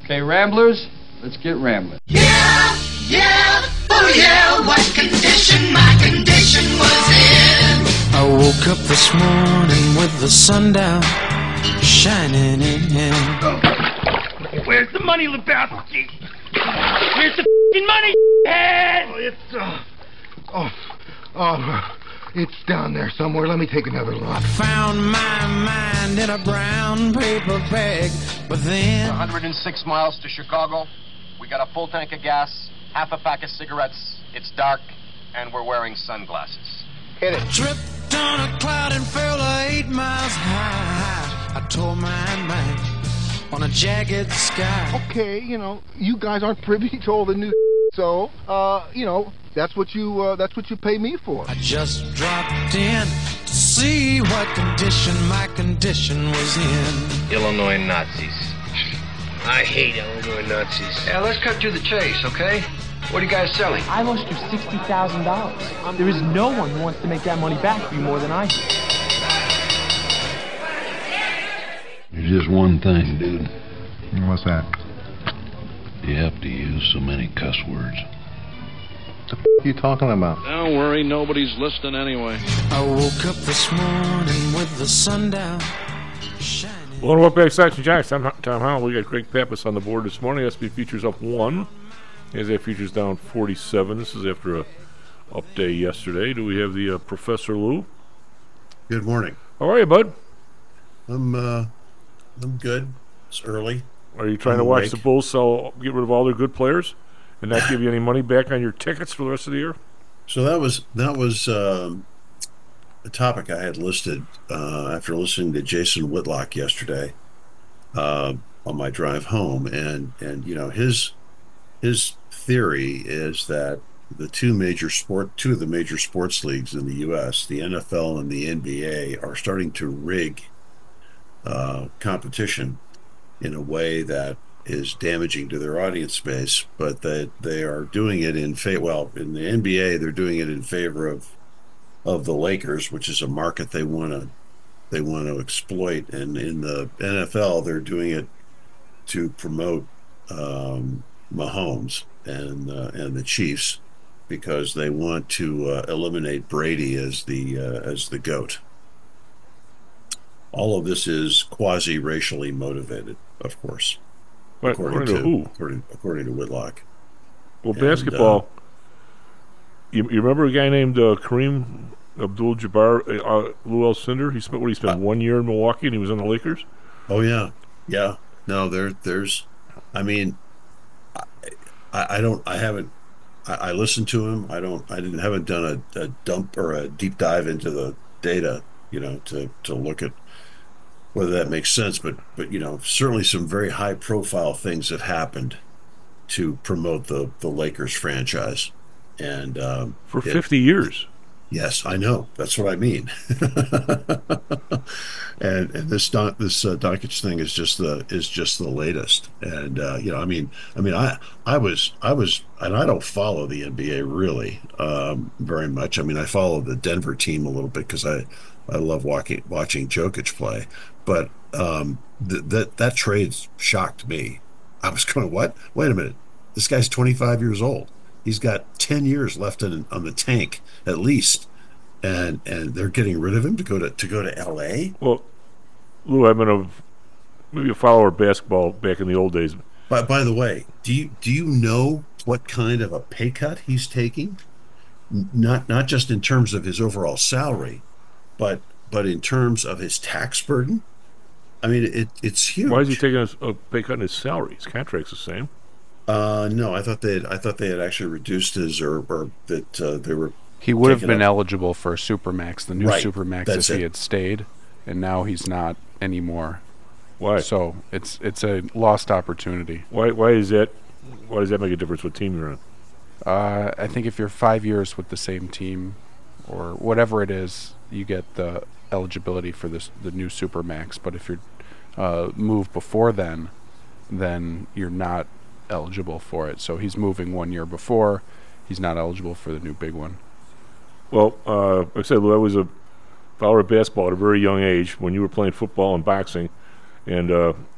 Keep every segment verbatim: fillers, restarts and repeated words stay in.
Okay, Ramblers, let's get rambling. Yeah, yeah, oh yeah, what condition my condition was in. I woke up this morning with the sun down, shining in. Where's the money, Lebowski? Where's the f***ing money, head? Oh, it's, uh, oh, oh, it's down there somewhere. Let me take another look. I found my mind in a brown paper bag, but then... one hundred six miles to Chicago. We got a full tank of gas, half a pack of cigarettes. It's dark, and we're wearing sunglasses. Hit it. Tripped on a cloud and fell eight miles high. I tore my mind on a jagged sky. Okay, you know, you guys aren't privy to all the new so, uh, you know, that's what you, uh, that's what you pay me for. I just dropped in to see what condition my condition was in. Illinois Nazis. I hate Illinois Nazis. Yeah, let's cut to the chase, okay? What are you guys selling? I lost you sixty thousand dollars. There is no one who wants to make that money back for you more than I do. There's just one thing, dude. What's that? You have to use so many cuss words. What the f*** are you talking about? Don't worry, nobody's listening anyway. I woke up this morning with the sun down, shining. Well, welcome back to Saxon Giants. I'm Tom Howell. We got Greg Pappas on the board this morning. S B Futures up one. As that Futures down forty-seven. This is after a up day yesterday. Do we have the uh, Professor Lou? Good morning. How are you, bud? I'm uh, I'm good. It's early. Are you trying I'm to watch awake. the Bulls sell, get rid of all their good players, and not give you any money back on your tickets for the rest of the year? So that was that was um, a topic I had listed uh, after listening to Jason Whitlock yesterday uh, on my drive home, and and you know his his theory is that the two major sport, two of the major sports leagues in the U S, the N F L and the N B A, are starting to rig uh, competition in a way that is damaging to their audience base, but that they are doing it in favor. Well, in the N B A, they're doing it in favor of of the Lakers, which is a market they want to they want to exploit, and in the N F L, they're doing it to promote um, Mahomes and uh, and the Chiefs, because they want to uh, eliminate Brady as the uh, as the GOAT. All of this is quasi-racially motivated, of course, Right, according, according to, to who? According, according to Whitlock. Well, And, basketball. Uh, you, you remember a guy named uh, Kareem Abdul-Jabbar, uh, Lou Alcindor? He spent what he spent uh, one year in Milwaukee, and he was on the Lakers. Oh yeah, yeah. No, there, there's. I mean, I, I don't. I haven't. I, I listened to him. I don't. I didn't. Haven't done a, a dump or a deep dive into the data. You know, to to look at whether that makes sense. But but you know, certainly some very high profile things have happened to promote the the Lakers franchise, and um, For it, fifty years. Yes, I know. That's what I mean. and, and this Don, this uh, Doncic thing is just the is just the latest. And uh, you know, I mean, I mean, I I was I was, and I don't follow the N B A really um, very much. I mean, I follow the Denver team a little bit because I I love watching watching Jokic play. But um, th- that that trade shocked me. I was going, what? Wait a minute. This guy's twenty-five years old. He's got ten years left in, on the tank at least, and and they're getting rid of him to go to to go to L A. Well, Lou, I've been a maybe a follower of basketball back in the old days. By by the way, do you do you know what kind of a pay cut he's taking? N- Not not just in terms of his overall salary, but but in terms of his tax burden. I mean, it it's huge. Why is he taking a, a pay cut in his salary? His contract's the same. Uh, no, I thought they had, I thought they had actually reduced his, or, or that uh, they were. He would have taking been up- eligible for a Supermax, the new Right, Supermax, that's if it. he had stayed, and now he's not anymore. Why? So it's it's a lost opportunity. Why? Why is that? Why does that make a difference what team you're on? Uh, I think if you're five years with the same team, or whatever it is, you get the eligibility for this the new Supermax. But if you're uh, moved before then, then you're not eligible for it. So he's moving one year before. He's not eligible for the new big one. Well, uh, like I said, Lou, I was a follower of basketball at a very young age when you were playing football and boxing, and uh,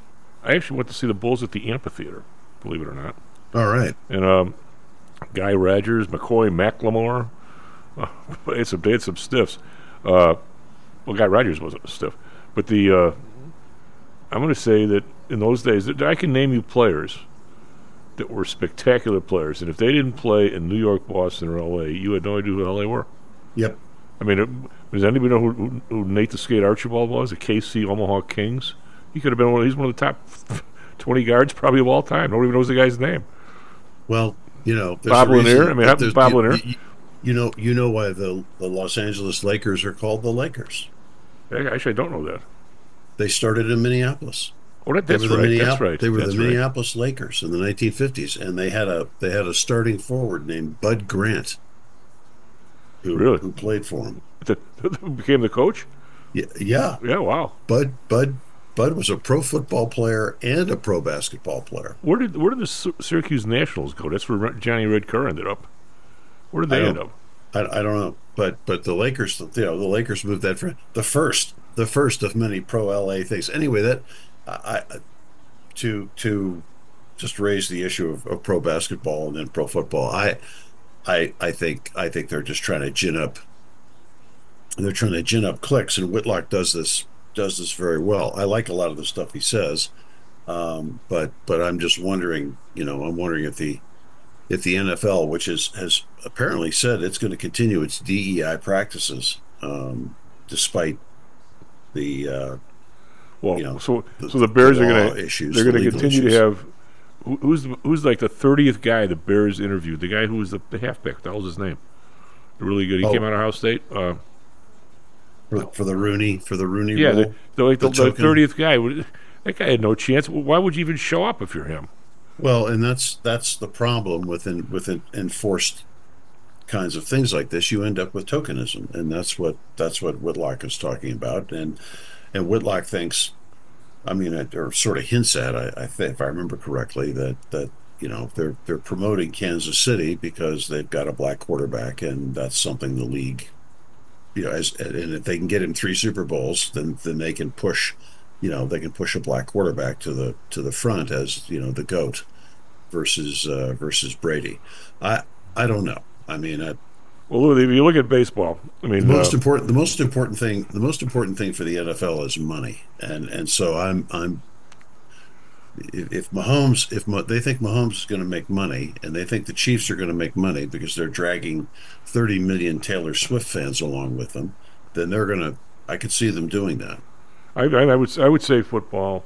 I actually went to see the Bulls at the amphitheater, believe it or not. All right. And um, Guy Rogers, McCoy, McLemore, uh, they had some, they had some stiffs. Uh, well, Guy Rogers wasn't a stiff. But the, uh, I'm going to say that in those days, that I can name you players that were spectacular players. And if they didn't play in New York, Boston, or L A, you had no idea who the hell they were. Yep. I mean, it, does anybody know who, who, who Nate the Skate Archibald was? The K C Omaha Kings? He could have been one of, he's one of the top twenty guards probably of all time. Nobody even knows the guy's name. Well, you know, Bob Lanier. I mean, how, Bob you, Lanier. You, you know, you know why the the Los Angeles Lakers are called the Lakers. Actually, I don't know that. They started in Minneapolis. Oh, that, that's, they were the right. Minneap- that's right. They were that's the right. Minneapolis Lakers in the nineteen fifties, and they had a they had a starting forward named Bud Grant, who really? who played for him. The, who became the coach? Yeah, yeah. Yeah. Wow. Bud Bud Bud was a pro football player and a pro basketball player. Where did where did the Sy- Syracuse Nationals go? That's where Johnny Red Kerr ended up. Where did they end up? I, I don't know, but but the Lakers, you know, the Lakers moved that for the first, the first of many pro L A things. Anyway, that I, I to to just raise the issue of, of pro basketball and then pro football. I I I think I think they're just trying to gin up. They're trying to gin up clicks, and Whitlock does this does this very well. I like a lot of the stuff he says, um, but but I'm just wondering, you know, I'm wondering if the if the N F L, which is has apparently said it's going to continue its D E I practices, um, despite the uh, well, you know, so the, so the Bears the are going to issues, they're going to continue issues. to have who, who's the, who's like the thirtieth guy the Bears interviewed, the guy who was the, the halfback. What the hell's his name? Really good. He Oh. came out of Ohio State. Uh, for, for the Rooney for the Rooney yeah, rule, the, the, like the, the the token. thirtieth guy. That guy had no chance. Why would you even show up if you're him? Well, and that's that's the problem with in, with en- enforced kinds of things like this. You end up with tokenism, and that's what that's what Whitlock is talking about. And and Whitlock thinks, I mean, it, or sort of hints at, I, I think, if I remember correctly, that that you know they're they're promoting Kansas City because they've got a black quarterback, and that's something the league, you know, as and if they can get him three Super Bowls, then then they can push. You know, they can push a black quarterback to the to the front as, you know, the GOAT versus uh, versus Brady. I I don't know. I mean, I, well, if you look at baseball, I mean, the most uh, important the most important thing the most important thing for the N F L is money, and and so I'm I'm if, if Mahomes if Ma, they think Mahomes is going to make money, and they think the Chiefs are going to make money because they're dragging thirty million Taylor Swift fans along with them, then they're going to. I could see them doing that. I, I, I would I would say football,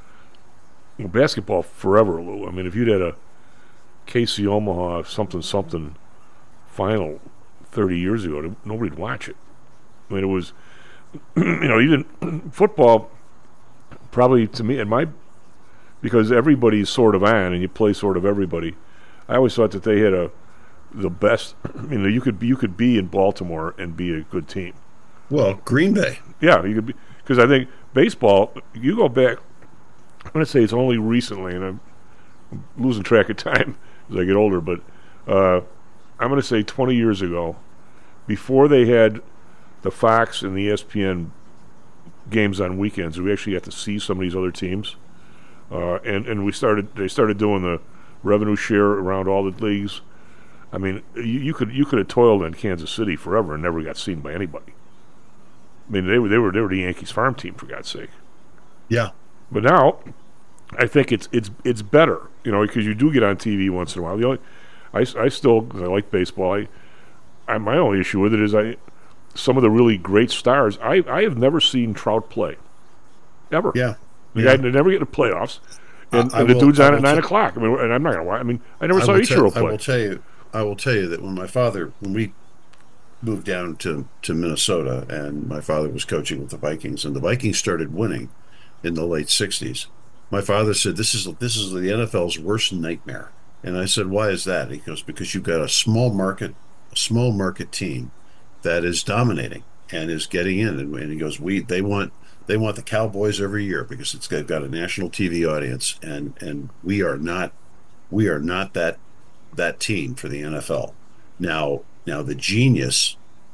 well, basketball forever, Lou. I mean, if you'd had a K C Omaha something something final thirty years ago, nobody'd watch it. I mean, it was, you know, even football. Probably to me, and my because everybody's sort of on, and you play sort of everybody. I always thought that they had a the best. You know, you could be, you could be in Baltimore and be a good team. Well, Green Bay. Yeah, you could be, because I think baseball, you go back, I'm going to say it's only recently, and I'm losing track of time as I get older, but uh, I'm going to say twenty years ago, before they had the Fox and the E S P N games on weekends, we actually got to see some of these other teams, uh, and, and we started, they started doing the revenue share around all the leagues. I mean, you, you could you could have toiled in Kansas City forever and never got seen by anybody. I mean, they were they were they were the Yankees farm team, for God's sake. Yeah. But now, I think it's it's it's better, you know, because you do get on T V once in a while. The only, I, I still I like baseball. I, I my only issue with it is I, some of the really great stars. I, I have never seen Trout play, ever. Yeah. The yeah. guy never get to playoffs, and, I, I and the will, dude's I on will at nine t- o'clock. I mean, and I'm not gonna watch. I mean, I never I saw will Ichiro te- play. I will tell you. I will tell you that when my father, when we moved down to, to Minnesota, and my father was coaching with the Vikings, and the Vikings started winning in the late sixties. My father said, "This is this is the N F L's worst nightmare." And I said, "Why is that?" He goes, "Because you've got a small market, a small market team that is dominating and is getting in." And, and he goes, "We they want they want the Cowboys every year because it's they've got a national T V audience, and and we are not we are not that that team for the N F L." Now. Now, the genius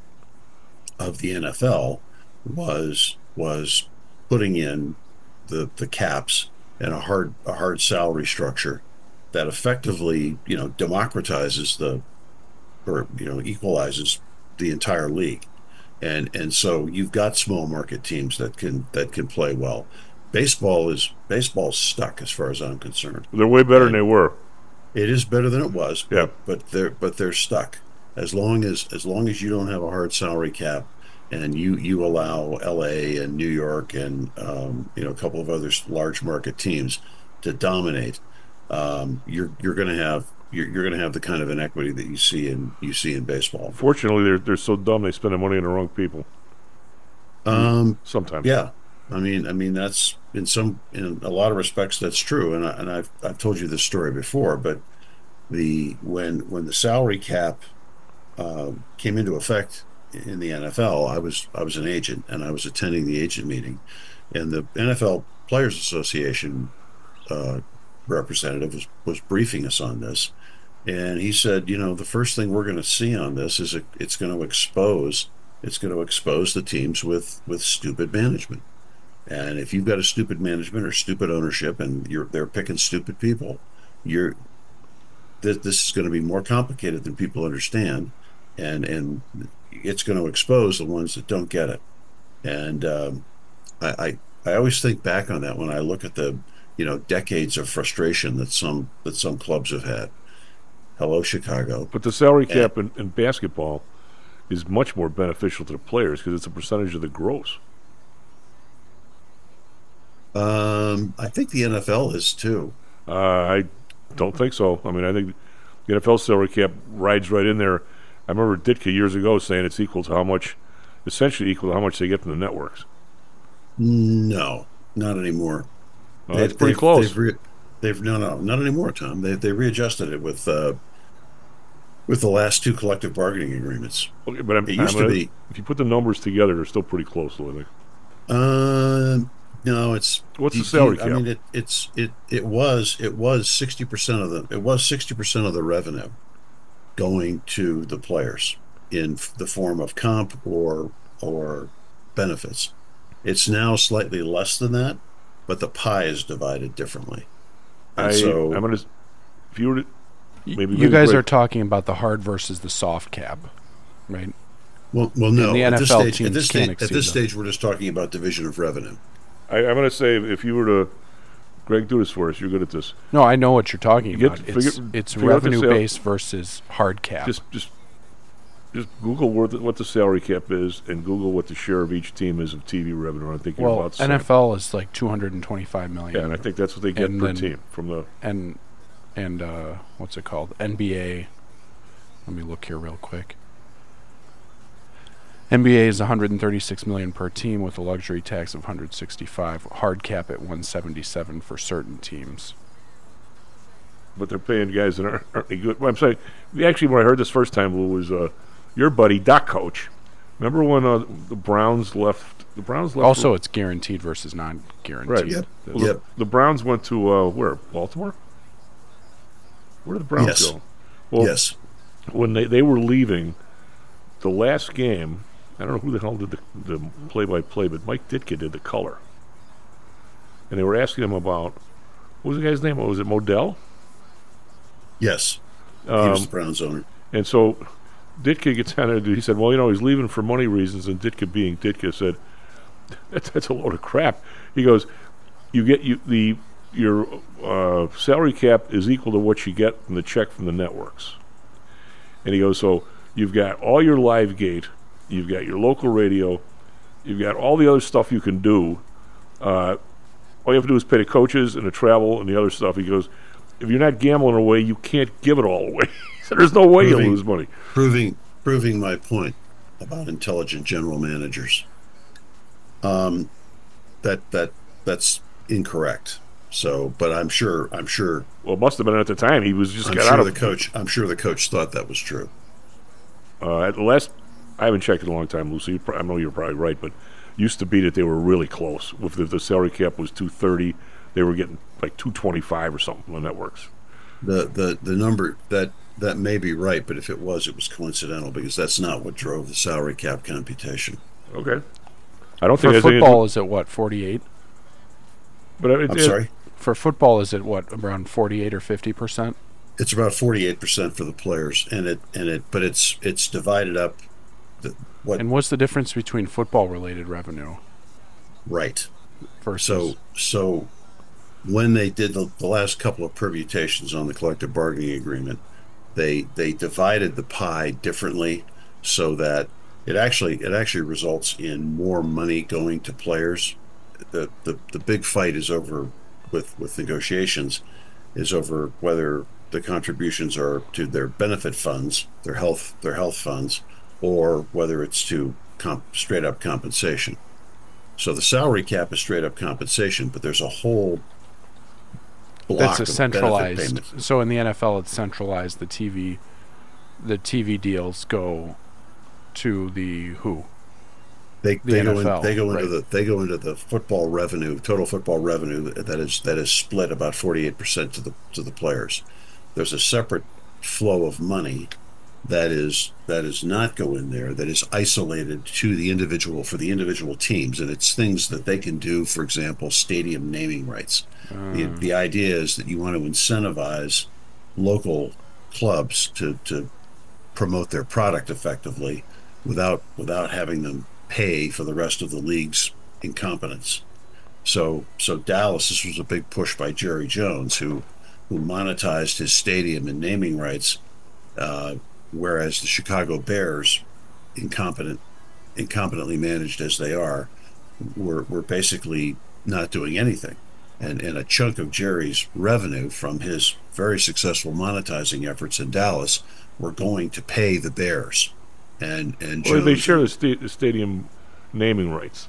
of the N F L was was putting in the the caps and a hard a hard salary structure that effectively, you know, democratizes the, or you know, equalizes the entire league, and and so you've got small market teams that can that can play well. Baseball is baseball's stuck as far as I'm concerned. They're way better and than they were. It is better than it was, but, yeah. but they're but they're stuck. As long as as long as you don't have a hard salary cap, and you you allow L A and New York and um, you know, a couple of other large market teams to dominate, um, you're you're going to have you're, you're going to have the kind of inequity that you see in you see in baseball. Fortunately, they're they're so dumb they spend the money on the wrong people. Um, sometimes, yeah. I mean, I mean that's in some in a lot of respects that's true, and I, and I've I've told you this story before, but the when when the salary cap uh, came into effect in the N F L, I was I was an agent and I was attending the agent meeting, and the N F L Players Association uh, representative was, was briefing us on this, and he said, you know, the first thing we're going to see on this is it, it's going to expose it's going to expose the teams with with stupid management. And if you've got a stupid management or stupid ownership, and you're they're picking stupid people, you're th- this is going to be more complicated than people understand, and and it's going to expose the ones that don't get it. And um, I, I I always think back on that when I look at the you know decades of frustration that some that some clubs have had. Hello, Chicago. But the salary cap in, in basketball is much more beneficial to the players because it's a percentage of the gross. Um, I think the N F L is too. Uh, I don't think so. I mean, I think the N F L salary cap rides right in there. I remember Ditka years ago saying it's equal to how much, essentially equal to how much they get from the networks. No, not anymore. Oh, that's pretty close. They've, re- they've no, no, not anymore, Tom. They they readjusted it with uh, with the last two collective bargaining agreements. Okay, but I'm, it used I'm gonna, to be. If you put the numbers together, they're still pretty close, though, I think. Uh, no, it's what's do, the salary do, cap? I mean, it it's it it was it was sixty percent of the it was sixty percent of the revenue going to the players in f- the form of comp or or benefits. It's now slightly less than that, but the pie is divided differently. And I, so I'm gonna, if you were to, maybe you maybe guys break, are talking about the hard versus the soft cap, right? Well, well, no. And the at N F L this stage, teams at this can't stage, at exceed this them. stage, we're just talking about division of revenue. I, I'm gonna say if you were to, Greg, do this for us. You're good at this. No, I know what you're talking You get- about. It's, figure- it's figure out the revenue sal- based versus hard cap. Just, just, just Google what the, what the salary cap is, and Google what the share of each team is of T V revenue. I think you're well, about the same. N F L is like two hundred twenty-five million. Yeah, and I think that's what they get And per then- team from the. and and uh, what's it called? N B A. Let me look here real quick. N B A is one hundred thirty-six million per team with a luxury tax of one hundred sixty-five. Hard cap at one hundred seventy-seven for certain teams. But they're paying guys that aren't, aren't any good. Well, I'm saying, actually, when I heard this first time, Lou, was uh, your buddy, Doc Coach. Remember when uh, the Browns left? The Browns left. Also, it's guaranteed versus non-guaranteed. Right. Yep. Well, Yep. The, the Browns went to uh, where? Baltimore. Where did the Browns Yes. go? Well, Yes. when they, they were leaving, the last game, I don't know who the hell did the, the play-by-play, but Mike Ditka did the color. And they were asking him about, what was the guy's name? What was it, Modell? Yes. Um, he was the Browns owner. And so Ditka gets on it. He said, well, you know, he's leaving for money reasons. And Ditka, being Ditka, said, that's, that's a load of crap. He goes, you get you the your uh, salary cap is equal to what you get from the check from the networks. And he goes, so you've got all your live gate, you've got your local radio, you've got all the other stuff you can do. Uh, all you have to do is pay the coaches and the travel and the other stuff. He goes, if you're not gambling away, you can't give it all away. So there's no way Proving- you'll lose money. Proving proving my point about intelligent general managers. Um, that that that's incorrect. So, but I'm sure I'm sure. Well, it must have been at the time. He was just I'm got sure out the of coach. I'm sure the coach thought that was true. Uh, at the last, I haven't checked in a long time, Lucy. You pro- I know you're probably right, but used to be that they were really close. If the, the salary cap was two thirty, they were getting like two twenty-five or something on networks. The the the number that that may be right, but if it was, it was coincidental because that's not what drove the salary cap computation. Okay. I don't For think that's any- football, is it what, forty-eight? But it, I'm it- sorry? For football, is it what, around forty-eight or fifty percent? It's about forty-eight percent for the players, and it and it, but it's it's divided up. The, what and what's the difference between football-related revenue? Right. Versus so so when they did the, the last couple of permutations on the collective bargaining agreement, they they divided the pie differently, so that it actually it actually results in more money going to players. The the, the big fight is over with with negotiations is over whether the contributions are to their benefit funds, their health their health funds, or whether it's to comp, straight up compensation. So the salary cap is straight up compensation, but there's a whole block that's a of centralized. benefit payments. So in the N F L, it's centralized. The T V, the T V deals go to the who? They, the they N F L, go in, they go into right. the they go into the football revenue, total football revenue that is that is split about forty-eight percent to the to the players. There's a separate flow of money that is that is not go in there, that is isolated to the individual for the individual teams, and it's things that they can do. For example, stadium naming rights. Uh. The the idea is that you want to incentivize local clubs to to promote their product effectively without without having them pay for the rest of the league's incompetence. So so Dallas, this was a big push by Jerry Jones, who who monetized his stadium and naming rights, uh, whereas the Chicago Bears, incompetent, incompetently managed as they are, were were basically not doing anything. And and a chunk of Jerry's revenue from his very successful monetizing efforts in Dallas were going to pay the Bears. And and well, they Jones- share the, sta- the stadium naming rights.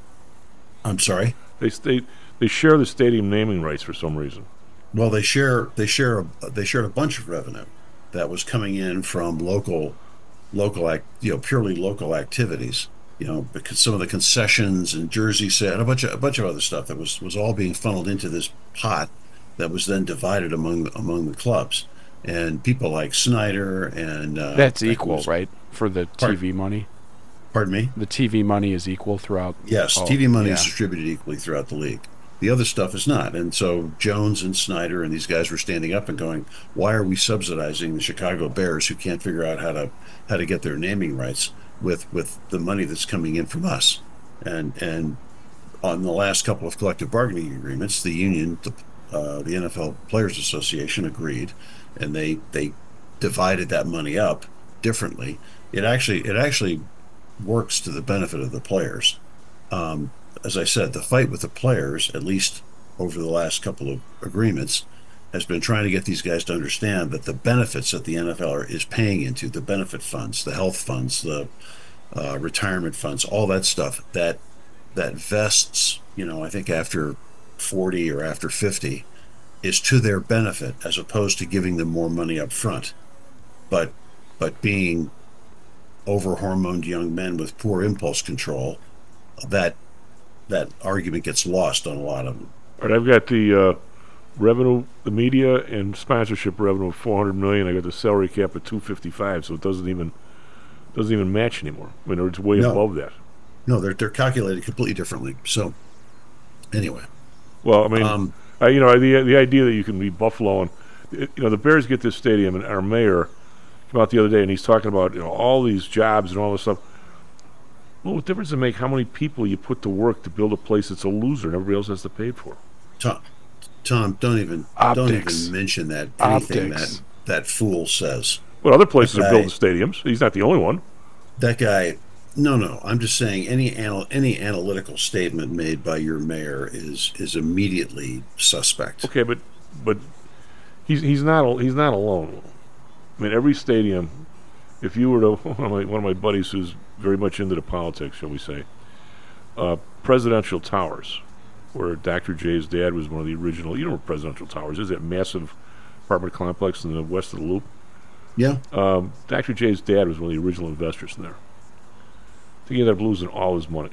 I'm sorry? They they they share the stadium naming rights for some reason. Well, they share they share a, they shared a bunch of revenue that was coming in from local local act, you know, purely local activities. You know, because some of the concessions and jersey set and a bunch of a bunch of other stuff that was was all being funneled into this pot that was then divided among among the clubs. And people like Snyder and uh, That's equal, was- right? For the Pardon- T V money. Pardon me? The T V money is equal throughout. Yes, oh, T V money yeah. is distributed equally throughout the league. The other stuff is not. And so Jones and Snyder and these guys were standing up and going, why are we subsidizing the Chicago Bears, who can't figure out how to how to get their naming rights with with the money that's coming in from us? And and on the last couple of collective bargaining agreements, the union, the, uh, the N F L Players Association agreed, and they they divided that money up differently. It actually it actually works to the benefit of the players. Um, as I said, the fight with the players, at least over the last couple of agreements, has been trying to get these guys to understand that the benefits that the N F L are, is paying into, the benefit funds, the health funds, the uh, retirement funds, all that stuff, that that vests, you know, I think after forty or after fifty, is to their benefit as opposed to giving them more money up front. But but being over-hormoned young men with poor impulse control, that that argument gets lost on a lot of them. All right, I've got the uh, revenue, the media and sponsorship revenue of four hundred million. I got the salary cap at two fifty-five, so it doesn't even doesn't even match anymore. I mean, it's way No. above that. No, they're they're calculated completely differently. So anyway, Well, I mean, Um, uh, you know, the the idea that you can be Buffalo and it, you know the Bears get this stadium, and our mayor came out the other day and he's talking about you know all these jobs and all this stuff. Well, what difference does it make how many people you put to work to build a place that's a loser and everybody else has to pay for? Tom, Tom, don't even don't even mention that anything Optics. that that fool says. Well, other places That are guy- building stadiums. He's not the only one. That guy, no, no. I'm just saying any anal, any analytical statement made by your mayor is is immediately suspect. Okay, but but he's he's not al- he's not alone. I mean, every stadium. If you were to one of my one of my buddies who's very much into the politics, shall we say, uh, Presidential Towers, where Doctor J's dad was one of the original. You know what Presidential Towers is? That massive apartment complex in the west of the Loop. Yeah. Um, Doctor J's dad was one of the original investors in there. I think he ended up losing all his money.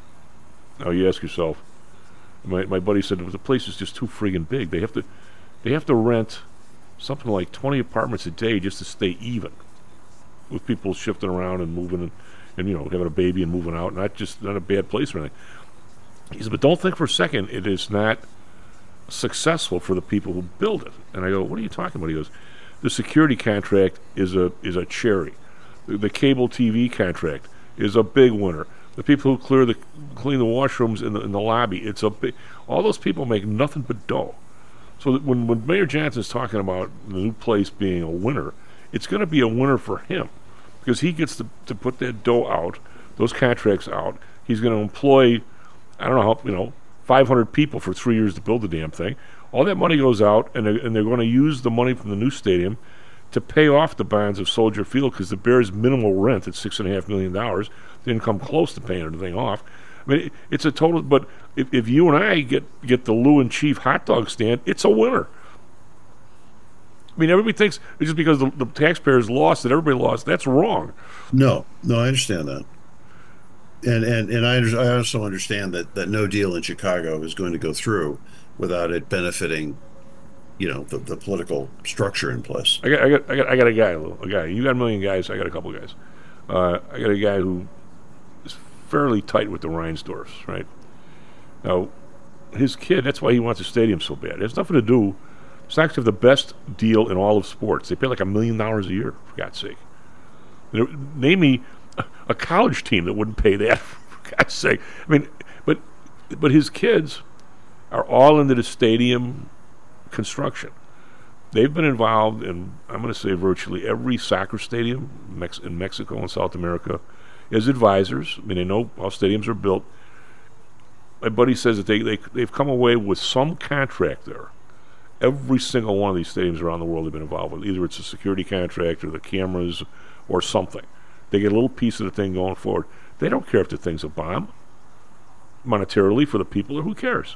Now you ask yourself, my my buddy said the place is just too friggin' big. They have to they have to rent something like twenty apartments a day just to stay even, with people shifting around and moving and, and you know having a baby and moving out. Not just not a bad place or anything. He said, but don't think for a second it is not successful for the people who build it. And I go, what are you talking about? He goes, the security contract is a is a cherry. The, the cable T V contract is a big winner. The people who clear the clean the washrooms in the in the lobby, it's a big. All those people make nothing but dough. So that when when Mayor Johnson's talking about the new place being a winner, it's going to be a winner for him because he gets to to put that dough out, those contracts out. He's going to employ, I don't know how, you know, five hundred people for three years to build the damn thing. All that money goes out, and they're, and they're going to use the money from the new stadium to pay off the bonds of Soldier Field because the Bears' minimal rent at six and a half million dollars didn't come close to paying anything off. I mean, it, it's a total. But if, if you and I get get the Lou and Chief hot dog stand, it's a winner. I mean, everybody thinks it's just because the, the taxpayers lost that everybody lost. That's wrong. No, no, I understand that. And and and I, under, I also understand that, that no deal in Chicago is going to go through without it benefiting, you know, the, the political structure in place. I got I got I got I got a guy, a guy. You got a million guys. I got a couple guys. Uh, I got a guy who is fairly tight with the Reinsdorfs, right? Now, his kid. That's why he wants a stadium so bad. It has nothing to do. Sox have the best deal in all of sports. They pay like a million dollars a year, for God's sake. You know, name me a college team that wouldn't pay that, for God's sake. I mean, but but his kids are all into the stadium construction. They've been involved in, I'm going to say, virtually every soccer stadium Mex- in Mexico and South America as advisors. I mean, they know how stadiums are built. My buddy says that they, they, they've come away with some contract there. Every single one of these stadiums around the world have been involved with. Either it's a security contract or the cameras or something. They get a little piece of the thing going forward. They don't care if the thing's a bomb. Monetarily for the people, or who cares?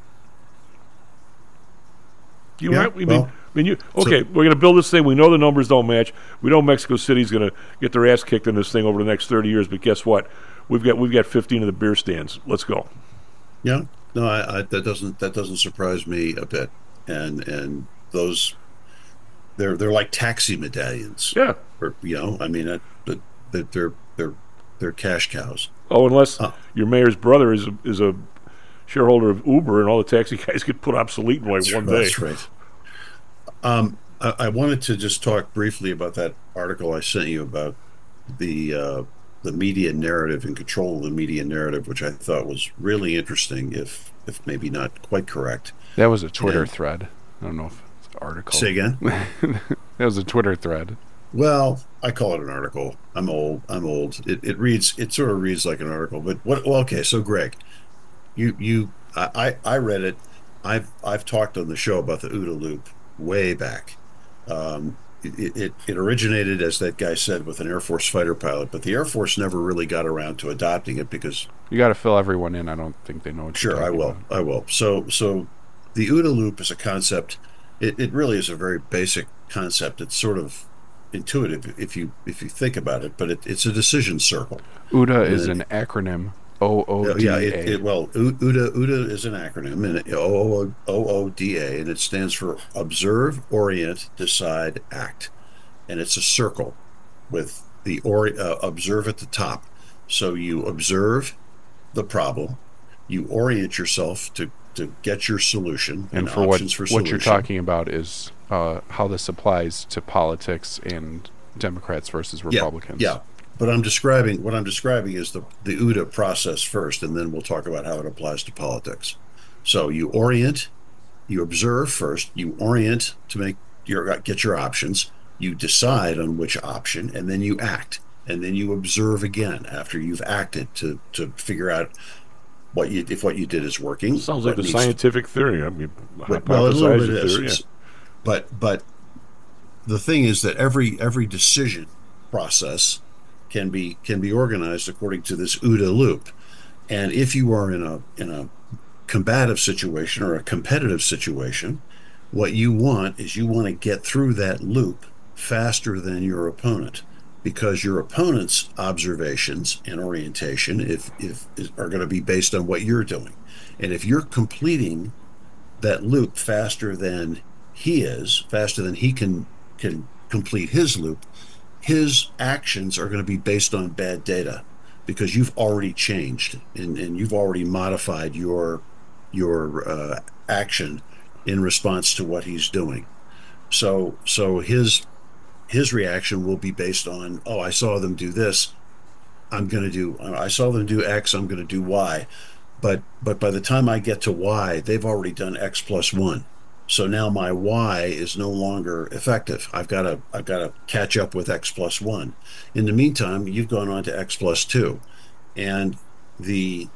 You yeah, right? I mean, well, I mean, you okay? so, we're going to build this thing. We know the numbers don't match. We know Mexico City's going to get their ass kicked in this thing over the next thirty years. But guess what? We've got we've got fifteen of the beer stands. Let's go. Yeah, no, I, I, that doesn't that doesn't surprise me a bit. And and those, they're they're like taxi medallions. Yeah. Or, you know, I mean, that that they're they're they're cash cows. Oh, unless uh, your mayor's brother is a, is a shareholder of Uber, and all the taxi guys get put obsolete in like one day. That's right. Um, I, I wanted to just talk briefly about that article I sent you about the uh, the media narrative and control of the media narrative, which I thought was really interesting, if if maybe not quite correct. That was a Twitter and, thread. I don't know if it's an article. Say again? That was a Twitter thread. Well, I call it an article. I'm old. I'm old. It, it reads. It sort of reads like an article. But what? Well, okay. So, Greg, you you I I read it. I've I've talked on the show about the OODA loop way back. Um, it, it it originated, as that guy said, with an Air Force fighter pilot, but the Air Force never really got around to adopting it because you got to fill everyone in. I don't think they know what sure, you're I talking will. about. I will. So so, the OODA loop is a concept. It it really is a very basic concept. It's sort of intuitive if you if you think about it, but it, it's a decision circle. OODA is an acronym. O O D A. Yeah, it, it, well, OODA OODA is an acronym, and O O D A, and it stands for Observe, Orient, Decide, Act, and it's a circle with the or uh, observe at the top. So you observe the problem, you orient yourself to to get your solution and, and for what for what you're talking about is uh, how this applies to politics and Democrats versus Republicans. Yeah. yeah. But I'm describing what I'm describing is the the OODA process first, and then we'll talk about how it applies to politics. So you orient, you observe first, you orient to make your get your options, you decide on which option, and then you act, and then you observe again after you've acted to to figure out what you if what you did is working. Sounds like the scientific theory. I mean, but, well, a little bit is. Theory, yeah. But but the thing is that every every decision process can be can be organized according to this OODA loop. And if you are in a in a combative situation or a competitive situation, what you want is you want to get through that loop faster than your opponent, because your opponent's observations and orientation if if are going to be based on what you're doing. And if you're completing that loop faster than he is, faster than he can can complete his loop, his actions are going to be based on bad data, because you've already changed and, and you've already modified your your uh, action in response to what he's doing. So so his his reaction will be based on, oh, I saw them do this, I'm going to do, I saw them do X, I'm going to do Y. But but by the time I get to Y, they've already done X plus one. So now my Y is no longer effective. I've got to I've got to catch up with X plus one. In the meantime, you've gone on to X plus two. And the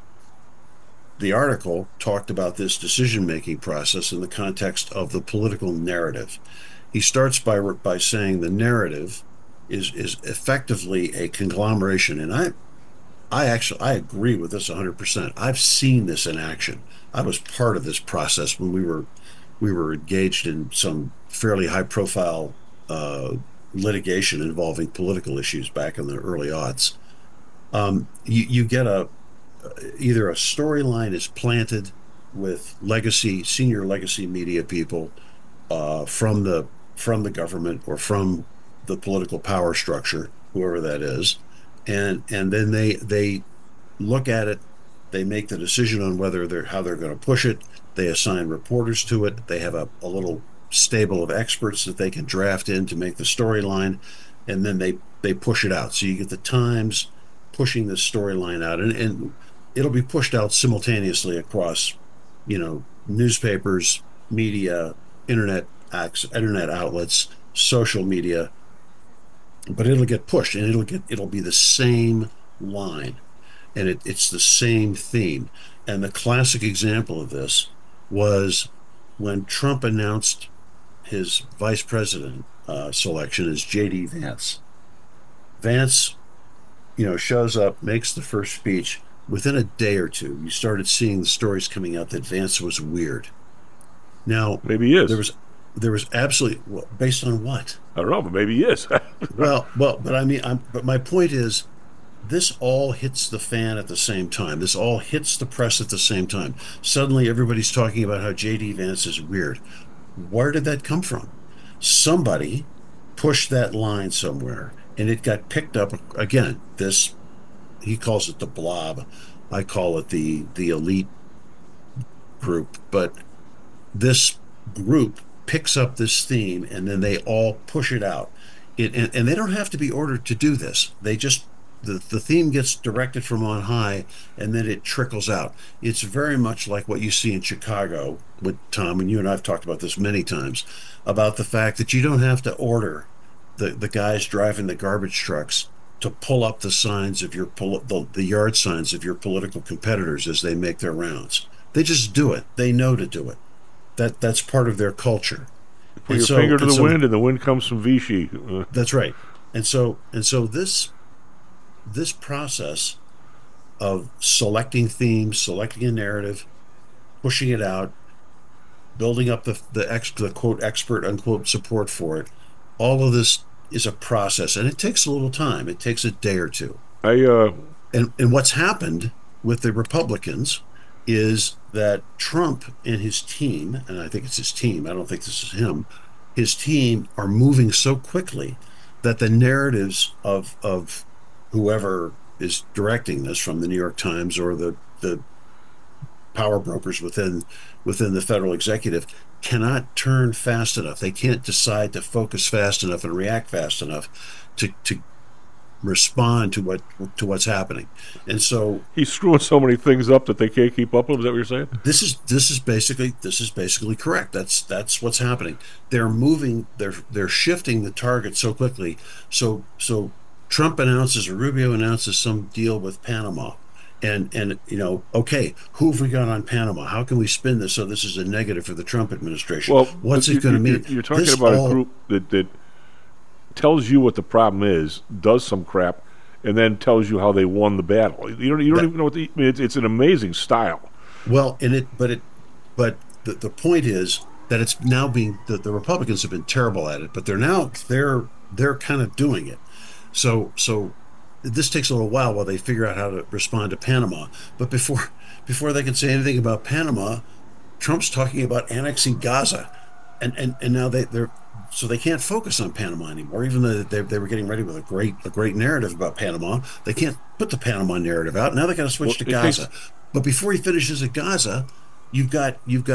the article talked about this decision-making process in the context of the political narrative. He starts by by saying the narrative is is effectively a conglomeration, and I I actually I agree with this one hundred percent. I've seen this in action. I was part of this process when we were we were engaged in some fairly high-profile uh, litigation involving political issues back in the early aughts. Um, you, you get a either a storyline is planted with legacy senior legacy media people uh, from the from the government or from the political power structure, whoever that is, and and then they they look at it, they make the decision on whether they're how they're going to push it. They assign reporters to it. They have a, a little stable of experts that they can draft in to make the storyline, and then they they push it out. So you get the Times pushing this storyline out, and, and it'll be pushed out simultaneously across, you know, newspapers, media, internet acts, internet outlets, social media. But it'll get pushed, and it'll get it'll be the same line, and it, it's the same theme. And the classic example of this was when Trump announced his vice president uh, selection as J D Vance. Vance, you know, shows up, makes the first speech. Within a day or two, you started seeing the stories coming out that Vance was weird. Now, maybe he is. There was, there was absolutely, well, based on what? I don't know, but maybe he is. well, well, but I mean, I'm, but my point is, this all hits the fan at the same time. This all hits the press at the same time. Suddenly, everybody's talking about how J D Vance is weird. Where did that come from? Somebody pushed that line somewhere, and it got picked up again. This. He calls it the blob. I call it the the elite group. But this group picks up this theme, and then they all push it out. It, and, and they don't have to be ordered to do this. They just the, the theme gets directed from on high, and then it trickles out. It's very much like what you see in Chicago with Tom, and you and I have talked about this many times, about the fact that you don't have to order the, the guys driving the garbage trucks to pull up the signs of your poli- the, the yard signs of your political competitors as they make their rounds. They just do it. They know to do it. That that's part of their culture. Put and your so, finger to the so, wind, and the wind comes from Vichy. Uh. That's right. And so and so this this process of selecting themes, selecting a narrative, pushing it out, building up the the, ex, the quote expert unquote support for it, all of this is a process, and it takes a little time. It takes a day or two. I uh, and and what's happened with the Republicans is that Trump and his team, and I think it's his team, I don't think this is him, his team are moving so quickly that the narratives of of whoever is directing this, from the New York Times or the the power brokers within within the federal executive, cannot turn fast enough. They can't decide to focus fast enough and react fast enough to to respond to what to what's happening. And so he's screwing so many things up that they can't keep up with. Is that what you're saying? This is this is basically this is basically correct. That's that's what's happening. They're moving. They're they're shifting the target so quickly. So so Trump announces, or Rubio announces, some deal with Panama. And, and you know, okay, who have we got on Panama? How can we spin this so this is a negative for the Trump administration? Well, what's it going to mean? You're talking this about all, a group that, that tells you what the problem is, does some crap, and then tells you how they won the battle. You don't, you don't that, even know what the, I mean, it's, it's an amazing style. Well, and it, but it, but the, the point is that it's now being, the, the Republicans have been terrible at it, but they're now, they're, they're kind of doing it. So, so, this takes a little while while they figure out how to respond to Panama. But before before they can say anything about Panama, Trump's talking about annexing Gaza. And and, and now they, they're so they can't focus on Panama anymore, even though they, they were getting ready with a great a great narrative about Panama. They can't put the Panama narrative out. Now they got to switch well, to Gaza. Takes... But before he finishes at Gaza, you've got you've got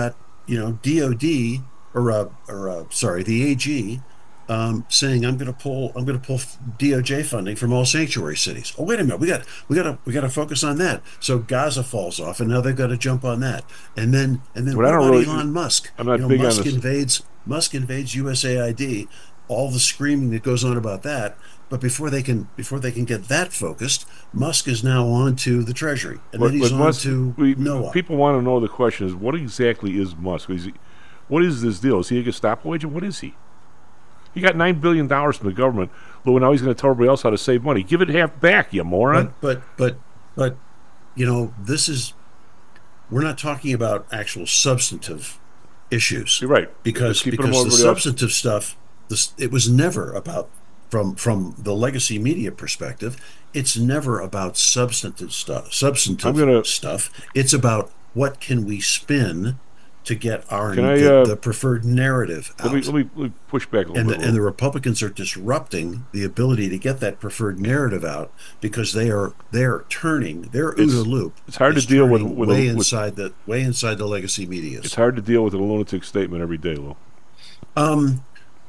you know, D O D or uh, or uh, sorry, the A G um, saying I'm going to pull I'm going to pull D O J funding from all sanctuary cities. Oh, wait a minute, we got we got to we got to focus on that. So Gaza falls off, and now they've got to jump on that. And then and then But what I don't about really- Elon Musk? I'm not you know, big on Musk this. invades Musk invades U S A I D. All the screaming that goes on about that. But before they can before they can get that focused, Musk is now on to the Treasury, and But- then he's but on Musk- to we- NOAA. People want to know the question is, what exactly is Musk? Is he, what is this deal? Is he a Gestapo agent? What is he? He got nine billion dollars from the government. Well, now he's going to tell everybody else how to save money. Give it half back, you moron. But, but, but, but, you know, this is, we're not talking about actual substantive issues. You're right. Because, Just keeping them because over the everybody else. substantive stuff, this, it was never about, from, from the legacy media perspective, it's never about substantive stuff, substantive I'm gonna- stuff. It's about what can we spin to get our, Can I, the, uh, the preferred narrative out. Let me, let me let me push back a little And the, bit. and the Republicans are disrupting the ability to get that preferred narrative out because they are they're turning their It's- OODA loop. it's hard to is deal with- turning with way a- with- inside the way inside the legacy media. It's hard to deal with a lunatic statement every day, Lou. Um,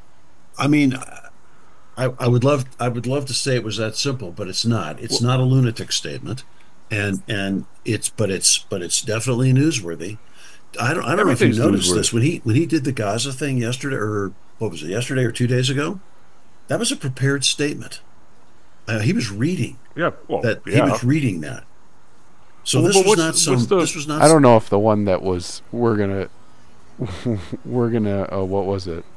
I mean, I I would love I would love to say it was that simple, but it's not. It's not a lunatic statement, and and it's but it's but it's definitely newsworthy. I don't I don't know if you Everything's noticed newsworthy. this when he when he did the Gaza thing yesterday, or what was it, yesterday or two days ago? That was a prepared statement. Uh, he was reading. Yeah, well, that he yeah. was reading that. So Well, this but was what's- not some. what's the- this was not. I don't know if the one that was we're gonna we're gonna uh, what was it?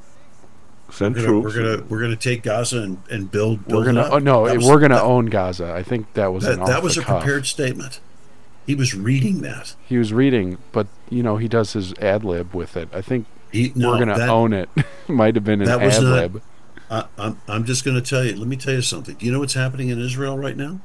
Send We're gonna, troops. we're gonna we're gonna take Gaza and, and build build We're gonna it up. oh no, That was- we're gonna that- own Gaza. I think that was That, an off that was the a cuff. prepared statement. He was reading that. He was reading, but you know he does his ad lib with it. I think He, no, we're gonna that- own it. Might have been an That was ad not. lib. I, I'm I'm just going to tell you. Let me tell you something. Do you know what's happening in Israel right now?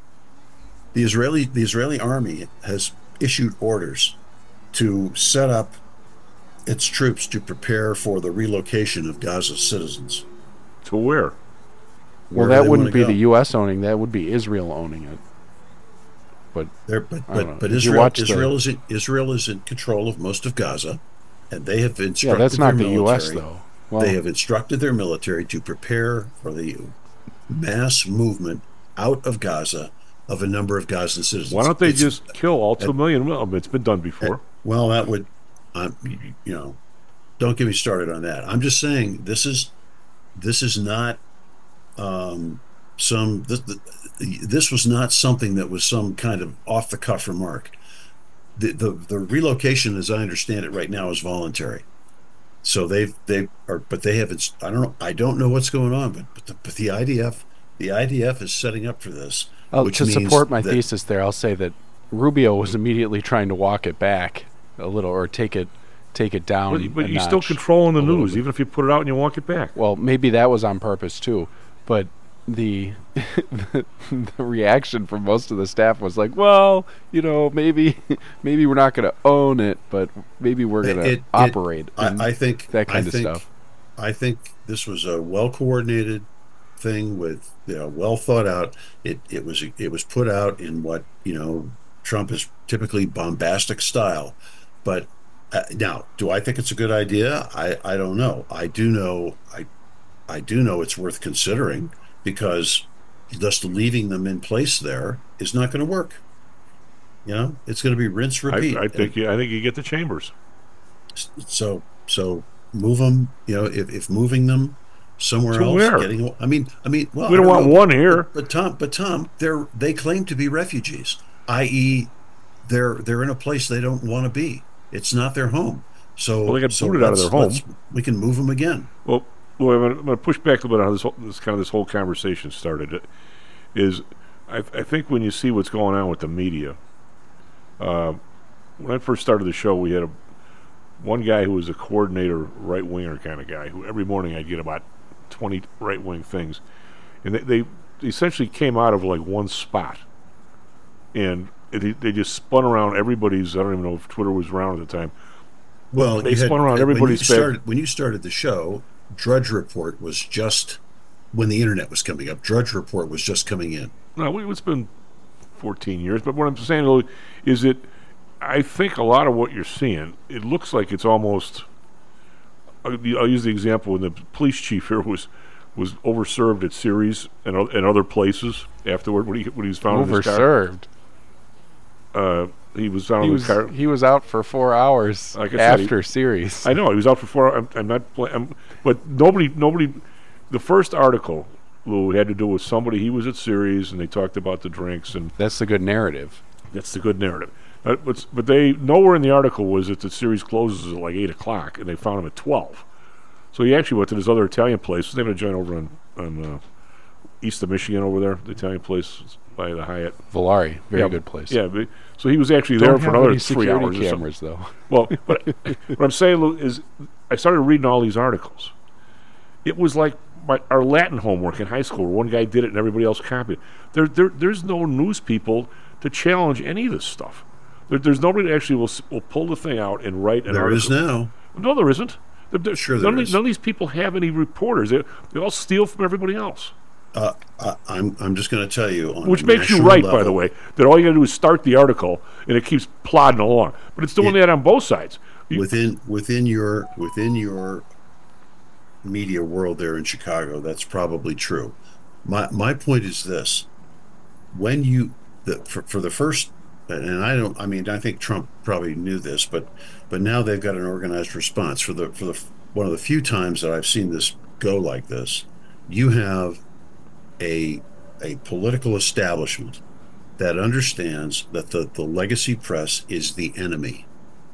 The Israeli the Israeli army has issued orders to set up its troops to prepare for the relocation of Gaza citizens. To where? Well, Wherever that they wouldn't wanna be go. the U S owning. That would be Israel owning it. But They're, but I don't know. but, but Did you Israel watch the- Israel is in, Israel is in control of most of Gaza, and they have instructed yeah, that's not their the U S military- though. Well, they have instructed their military to prepare for the mass movement out of Gaza of a number of Gazan citizens. Why don't they It's- just kill all two million? Well, it's been done before. Well, that would, um, you, you know, don't get me started on that. I'm just saying this is this is not um, some this, this was not something that was some kind of off the cuff remark. The, the the relocation, as I understand it right now, is voluntary. So they've they are, but they haven't. I don't know. I don't know what's going on, but but the, but the I D F, the I D F is setting up for this. Oh, which to means support my that- thesis there, I'll say that Rubio was immediately trying to walk it back a little, or take it, take it down. But, but a you're still notch controlling the a little news, bit. even if you put it out and you walk it back. Well, maybe that was on purpose too, but the the, the reaction from most of the staff was like, "Well, you know, maybe maybe we're not going to own it, but maybe we're going It- to it- operate." and I, I think that kind I of think, stuff. I think this was a well coordinated thing with, you know, well thought out. It it was it was put out in what, you know, Trump is typically bombastic style. But uh, now, do I think it's a good idea? I I don't know. I do know I I do know it's worth considering, because just leaving them in place there is not going to work. You know, it's going to be rinse repeat. I, I think you, I think you get the chambers. So so move them. You know, if, if moving them somewhere To else, where? getting. I mean, I mean, well, We I don't want know, one here. But, but Tom, but Tom, they're they claim to be refugees, that is, they're they're in a place they don't want to be. It's not their home. So Well, they got so booted out of let's- their home. let's- We can move them again. Well, well I'm going to push back a little bit on how this, whole, this kind of this whole conversation started. It is, I, I think when you see what's going on with the media, uh, when I first started the show, we had a one guy who was a coordinator, right winger kind of guy, who every morning I'd get about twenty right wing things, and they, they essentially came out of like one spot, and it, they just spun around everybody's. I don't even know if Twitter was around at the time. Well, they you had- spun around when everybody's you face. started, when you started the show, Drudge Report was just when the internet was coming up. Drudge Report was just coming in. No, we, it's been fourteen years. But what I'm saying though, is it, I think a lot of what you're seeing, it looks like it's almost. I'll, I'll use the example when the police chief here was was overserved at Ceres and o- and other places afterward when he when he was found in his car. Overserved. Uh, he was found He in was his car. he was out for four hours Like I said, after he- series. I know he was out for four. I'm, I'm not, bl- I'm, but nobody, nobody. The first article, Lou, had to do with somebody. He was at Ceres, and they talked about the drinks, and That's the good narrative. that's the good narrative. Uh, but, but they nowhere in the article was that the series closes at like eight o'clock, and they found him at twelve. So he actually went to this other Italian place. They have a joint over on on uh, east of Michigan over there, the Italian place by the Hyatt. Valari, very Yeah, good place. Yeah, but, so he was actually Don't there for have another any three security hours. or something. cameras, though. Well, but what I'm saying, Lou, is I started reading all these articles. It was like my, our Latin homework in high school, where one guy did it and everybody else copied it. There, there, there's no news people to challenge any of this stuff. There, there's nobody that actually will s- will pull the thing out and write an There article. is now. No, there isn't. There, there, Sure none, there of, is. these- none of these people have any reporters. They, they all steal from everybody else. Uh, I, I'm I'm just going to tell you, on Which a makes you national right, by level- the way, that all you got to do is start the article and it keeps plodding along. But it's doing It- that on both sides. You- within within your within your media world there in Chicago, that's probably true. My my point is this: when you the, for for the first, and I don't, I mean, I think Trump probably knew this, but but now they've got an organized response. For the for the one of the few times that I've seen this go like this, you have a a political establishment that understands that the, the legacy press is the enemy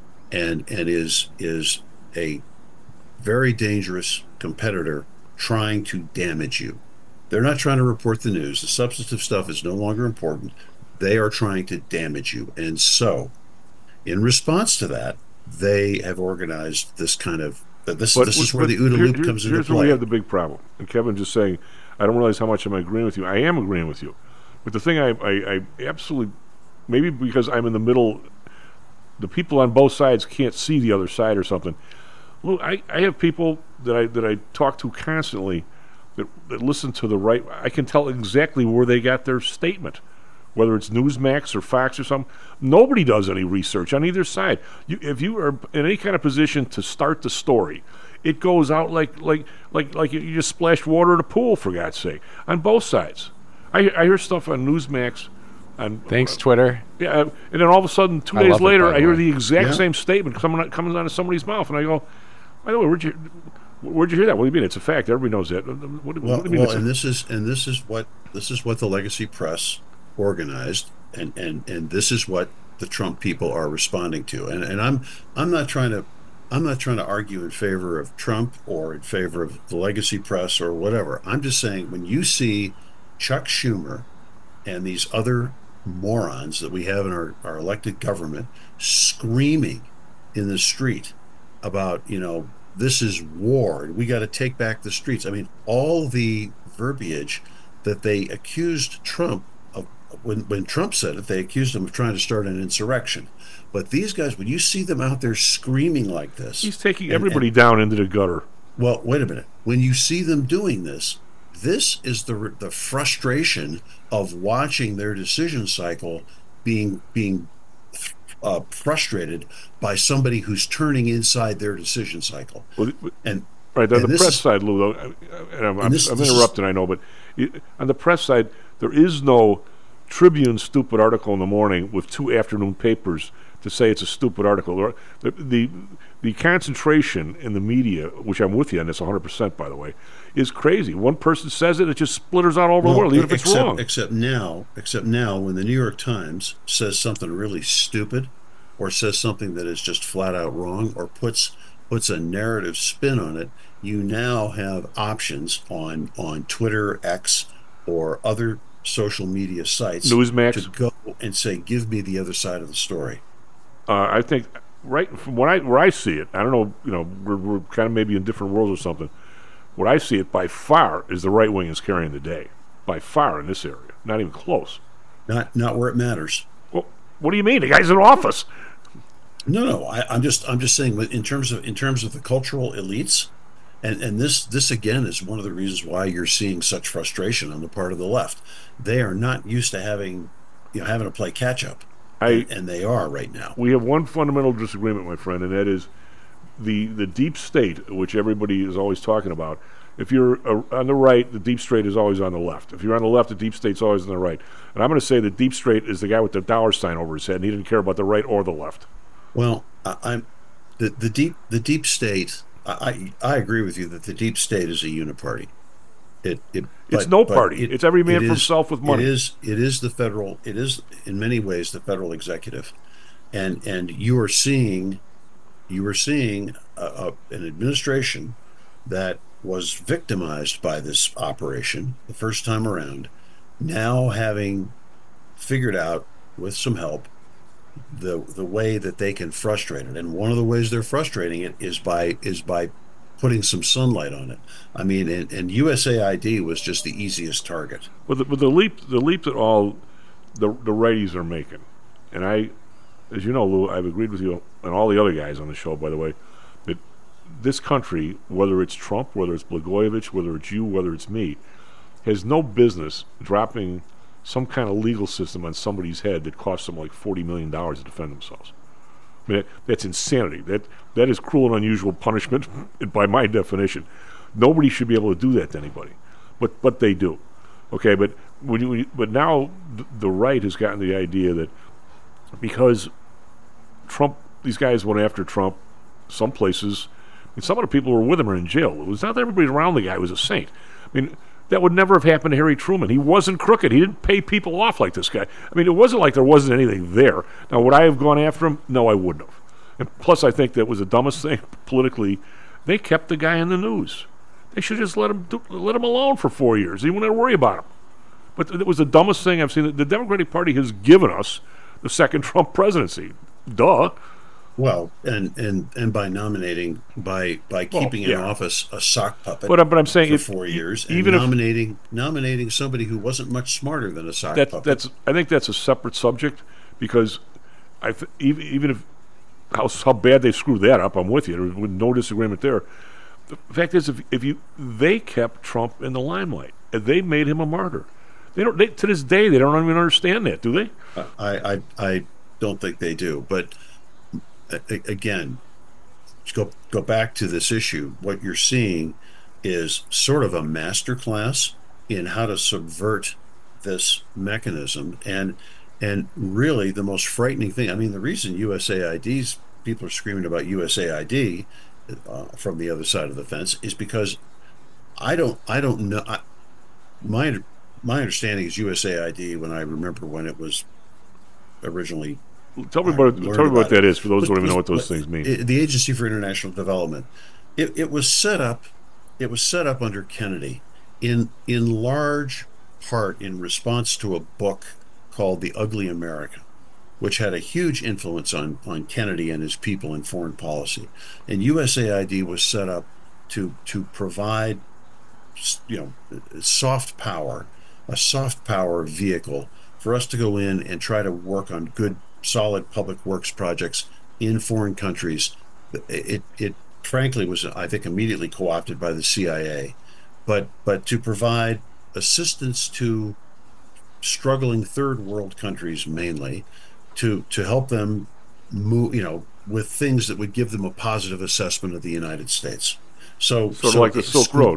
and and is is a very dangerous competitor trying to damage you. They're not trying to report the news. The substantive stuff is no longer important. They are trying to damage you. And so, in response to that, they have organized this kind of uh, this But- this is but where the OODA here- loop here- comes into Here's where we play. have the big problem. And Kevin just saying, I don't realize how much I'm agreeing with you. I am agreeing with you. But the thing I, I, I absolutely, maybe because I'm in the middle, the people on both sides can't see the other side or something. Look, I, I have people that I that I talk to constantly that, that listen to the right. I can tell exactly where they got their statement, whether it's Newsmax or Fox or something. Nobody does any research on either side. You, if you are in any kind of position to start the story, it goes out like like like like you just splashed water in a pool, for God's sake, on both sides. I, I hear stuff on Newsmax. On, Thanks, uh, Twitter. Yeah, and then all of a sudden, two I days love it, later, by the I hear way. the exact Yeah. same statement coming coming out of somebody's mouth, and I go, "By the way, where'd you where'd you hear that? What do you mean? It's a fact. Everybody knows that. What, what Well, do you mean? well it's a- and this is and this is what this is what the legacy press organized, and and and this is what the Trump people are responding to. And and I'm I'm not trying to I'm not trying to argue in favor of Trump or in favor of the legacy press or whatever. I'm just saying when you see Chuck Schumer and these other morons that we have in our, our elected government screaming in the street about, you know, this is war, we got to take back the streets. I mean, all the verbiage that they accused Trump of, when, when Trump said it, they accused him of trying to start an insurrection. But these guys, when you see them out there screaming like this, He's taking and- everybody and- down into the gutter. well, wait a minute. When you see them doing this, this is the the frustration of watching their decision cycle being being uh, frustrated by somebody who's turning inside their decision cycle. Well, And right on and the this press is- side, Lou, though, uh, and I'm, I'm, this- I'm this is- interrupting, I know, but it, on the press side, there is no Tribune stupid article in the morning with two afternoon papers to say it's a stupid article. Or The, the the concentration in the media, which I'm with you on this one hundred percent, by the way, is crazy. One person says it, it just splitters out all over the Well, world, even if it's except, wrong. Except now, except now, when the New York Times says something really stupid, or says something that is just flat out wrong, or puts puts a narrative spin on it, you now have options on on Twitter, X, or other social media sites Newsmax. to go and say, "Give me the other side of the story." Uh, I think, right from what I where I see it, I don't know, you know, we're, we're kind of maybe in different worlds or something. What I see it by far is the right wing is carrying the day, by far in this area, not even close. Not not where it matters. Well, what do you mean? The guy's in office. No, no. I, I'm just I'm just saying in terms of in terms of the cultural elites, and and this this again is one of the reasons why you're seeing such frustration on the part of the left. They are not used to having, you know, having to play catch up. I, and, and they are right now. We have one fundamental disagreement, my friend, and that is the the deep state, which everybody is always talking about. If you're uh, on the right, the deep state is always on the left. If you're on the left, the deep state's always on the right. And I'm going to say the deep state is the guy with the dollar sign over his head, and he didn't care about the right or the left. Well, I, I'm the the deep the deep state. I I agree with you that the deep state is a uniparty. It, it it's but, no but party. It, it's every man it for is, himself with money. It is it is the federal. It is in many ways the federal executive, and and you are seeing, you are seeing a, a, an administration that was victimized by this operation the first time around, now having figured out with some help the the way that they can frustrate it. And one of the ways they're frustrating it is by is by putting some sunlight on it. I mean, and, and U S A I D was just the easiest target. But the, but the leap, the leap that all the the righties are making, and I, as you know, Lou, I've agreed with you and all the other guys on the show, by the way, that this country, whether it's Trump, whether it's Blagojevich, whether it's you, whether it's me, has no business dropping some kind of legal system on somebody's head that costs them like forty million dollars to defend themselves. I mean, that, that's insanity. That that is cruel and unusual punishment, by my definition. Nobody should be able to do that to anybody, but but they do. Okay, but when you, when you but now th- the right has gotten the idea that because Trump, these guys went after Trump, some places, I mean, some of the people who were with him are in jail. It was not that everybody around the guy was a saint. I mean, that would never have happened to Harry Truman. He wasn't crooked. He didn't pay people off like this guy. I mean, it wasn't like there wasn't anything there. Now, would I have gone after him? No, I wouldn't have. And plus, I think that was the dumbest thing politically. They kept the guy in the news. They should just let him do, let him alone for four years. They wouldn't have to worry about him. But th- it was the dumbest thing I've seen. The Democratic Party has given us the second Trump presidency. Duh. Well, and, and, and by nominating, by by keeping well, yeah. in office a sock puppet but, uh, but I'm saying for if, four years, even and if, nominating nominating somebody who wasn't much smarter than a sock that, puppet. That's I think that's a separate subject because I th- even, even if how how bad they screwed that up, I'm with you. There's no disagreement there. The fact is, if if you they kept Trump in the limelight, and they made him a martyr. They don't they, to this day they don't even understand that, do they? I I, I don't think they do, but. Again, go go back to this issue. What you're seeing is sort of a masterclass in how to subvert this mechanism, and and really the most frightening thing. I mean, the reason U S A I D's people are screaming about U S A I D uh, from the other side of the fence is because I don't I don't know. I, my my understanding is U S A I D when I remember when it was originally. Tell me about tell me what that is for those who don't even know what those but, things mean. It, the Agency for International Development. It, it was set up. It was set up under Kennedy, in in large part in response to a book called The Ugly American, which had a huge influence on on Kennedy and his people in foreign policy. And U S A I D was set up to to provide, you know, soft power, a soft power vehicle for us to go in and try to work on good, solid public works projects in foreign countries. It, it frankly was, I think, immediately co-opted by the C I A, but but to provide assistance to struggling third world countries mainly, to to help them move, you know, with things that would give them a positive assessment of the United States. So sort of so like the Silk Road.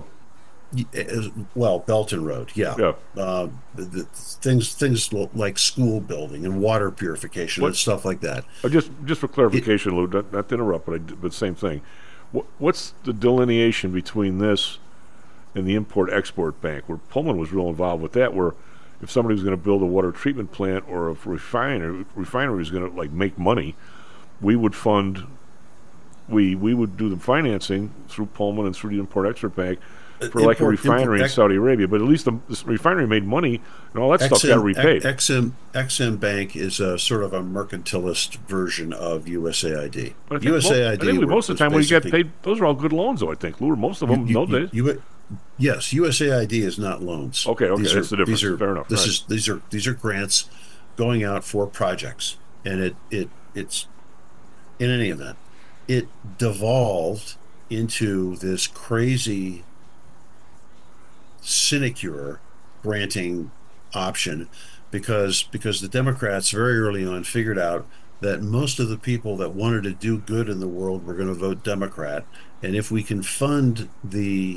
Well, Belt and Road, yeah. yeah. Uh, the, the things things like school building and water purification what, and stuff like that. Uh, just just for clarification, it, Lou, not, not to interrupt, but, I, but same thing. What, what's the delineation between this and the Import-Export Bank, where Pullman was real involved with that, where if somebody was going to build a water treatment plant or a refinery, refinery was going to like make money, we would fund, we we would do the financing through Pullman and through the Import-Export Bank, for like import, a refinery import, in Saudi Arabia, but at least the, the refinery made money and all that X M, stuff got repaid. X M, X M Bank is a sort of a mercantilist version of U S A I D. U S A I D. I think most of the time when you get paid, those are all good loans, though. I think, Lou, most of them. You, no you, you, yes, U S A I D is not loans. Okay, okay, these that's are, the difference. These are, Fair enough. This right. is these are these are grants going out for projects, and it it it's in any event, it devolved into this crazy sinecure granting option because because the Democrats very early on figured out that most of the people that wanted to do good in the world were going to vote Democrat, and if we can fund the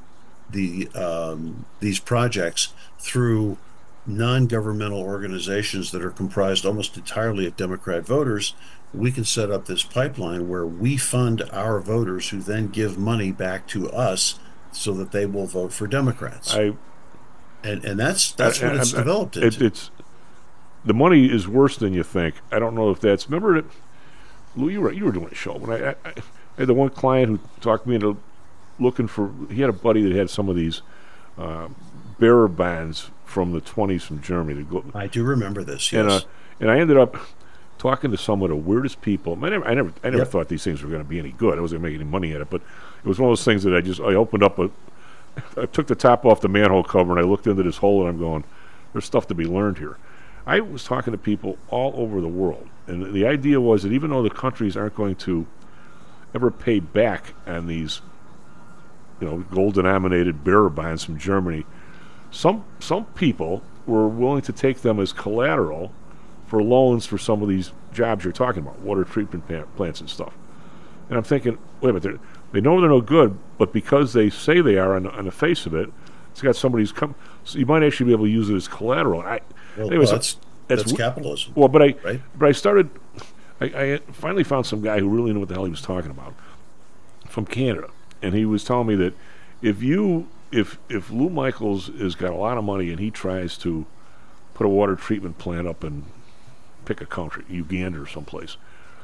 the um, these projects through non-governmental organizations that are comprised almost entirely of Democrat voters, we can set up this pipeline where we fund our voters who then give money back to us so that they will vote for Democrats. I, and and that's that's I, what it's I, developed it, into. It's the money is worse than you think. I don't know if that's. Remember that, Lou, you were you were doing a show when I, I, I had the one client who talked me into looking for. He had a buddy that had some of these uh, bearer bands from the twenties from Germany. I do remember this. Yes. And uh, and I ended up talking to some of the weirdest people. I never I never I never Yep. thought these things were going to be any good. I wasn't going to make any money at it, but it was one of those things that I just I opened up a. I took the top off the manhole cover and I looked into this hole and I'm going, there's stuff to be learned here. I was talking to people all over the world, and the idea was that even though the countries aren't going to ever pay back on these, you know, gold-denominated bearer bonds from Germany, some some people were willing to take them as collateral for loans for some of these jobs you're talking about, water treatment pa- plants and stuff. And I'm thinking, wait a minute, they know they're no good, but because they say they are on, on the face of it, it's got somebody's come. So you might actually be able to use it as collateral. I, Well, anyways, well, that's that's, that's w- capitalism. Well, but I right? but I started. I, I finally found some guy who really knew what the hell he was talking about from Canada, and he was telling me that if you if if Lou Michaels has got a lot of money and he tries to put a water treatment plant up in pick a country, Uganda or someplace,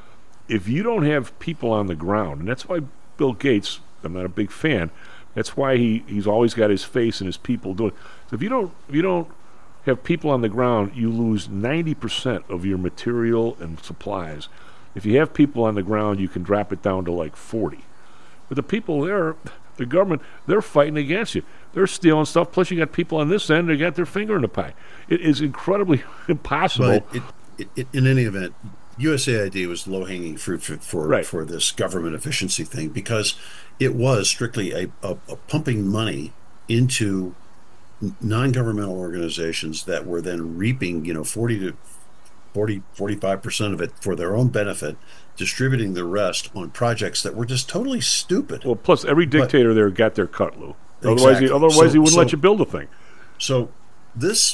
if you don't have people on the ground, and that's why Bill Gates, I'm not a big fan. That's why he, he's always got his face and his people doing. So if you don't if you don't have people on the ground, you lose ninety percent of your material and supplies. If you have people on the ground, you can drop it down to like forty. But the people there, the government, they're fighting against you. They're stealing stuff. Plus, you got people on this end that got their finger in the pie. It is incredibly impossible. But it, it, it, in any event, U S A I D was low-hanging fruit for for, Right. for this government efficiency thing because it was strictly a, a, a pumping money into n- non-governmental organizations that were then reaping, you know, forty to forty, forty-five percent of it for their own benefit, distributing the rest on projects that were just totally stupid. Well, plus every dictator there got their cut, Lou. Otherwise, Exactly. he, otherwise So- he wouldn't so- let you build a thing. So this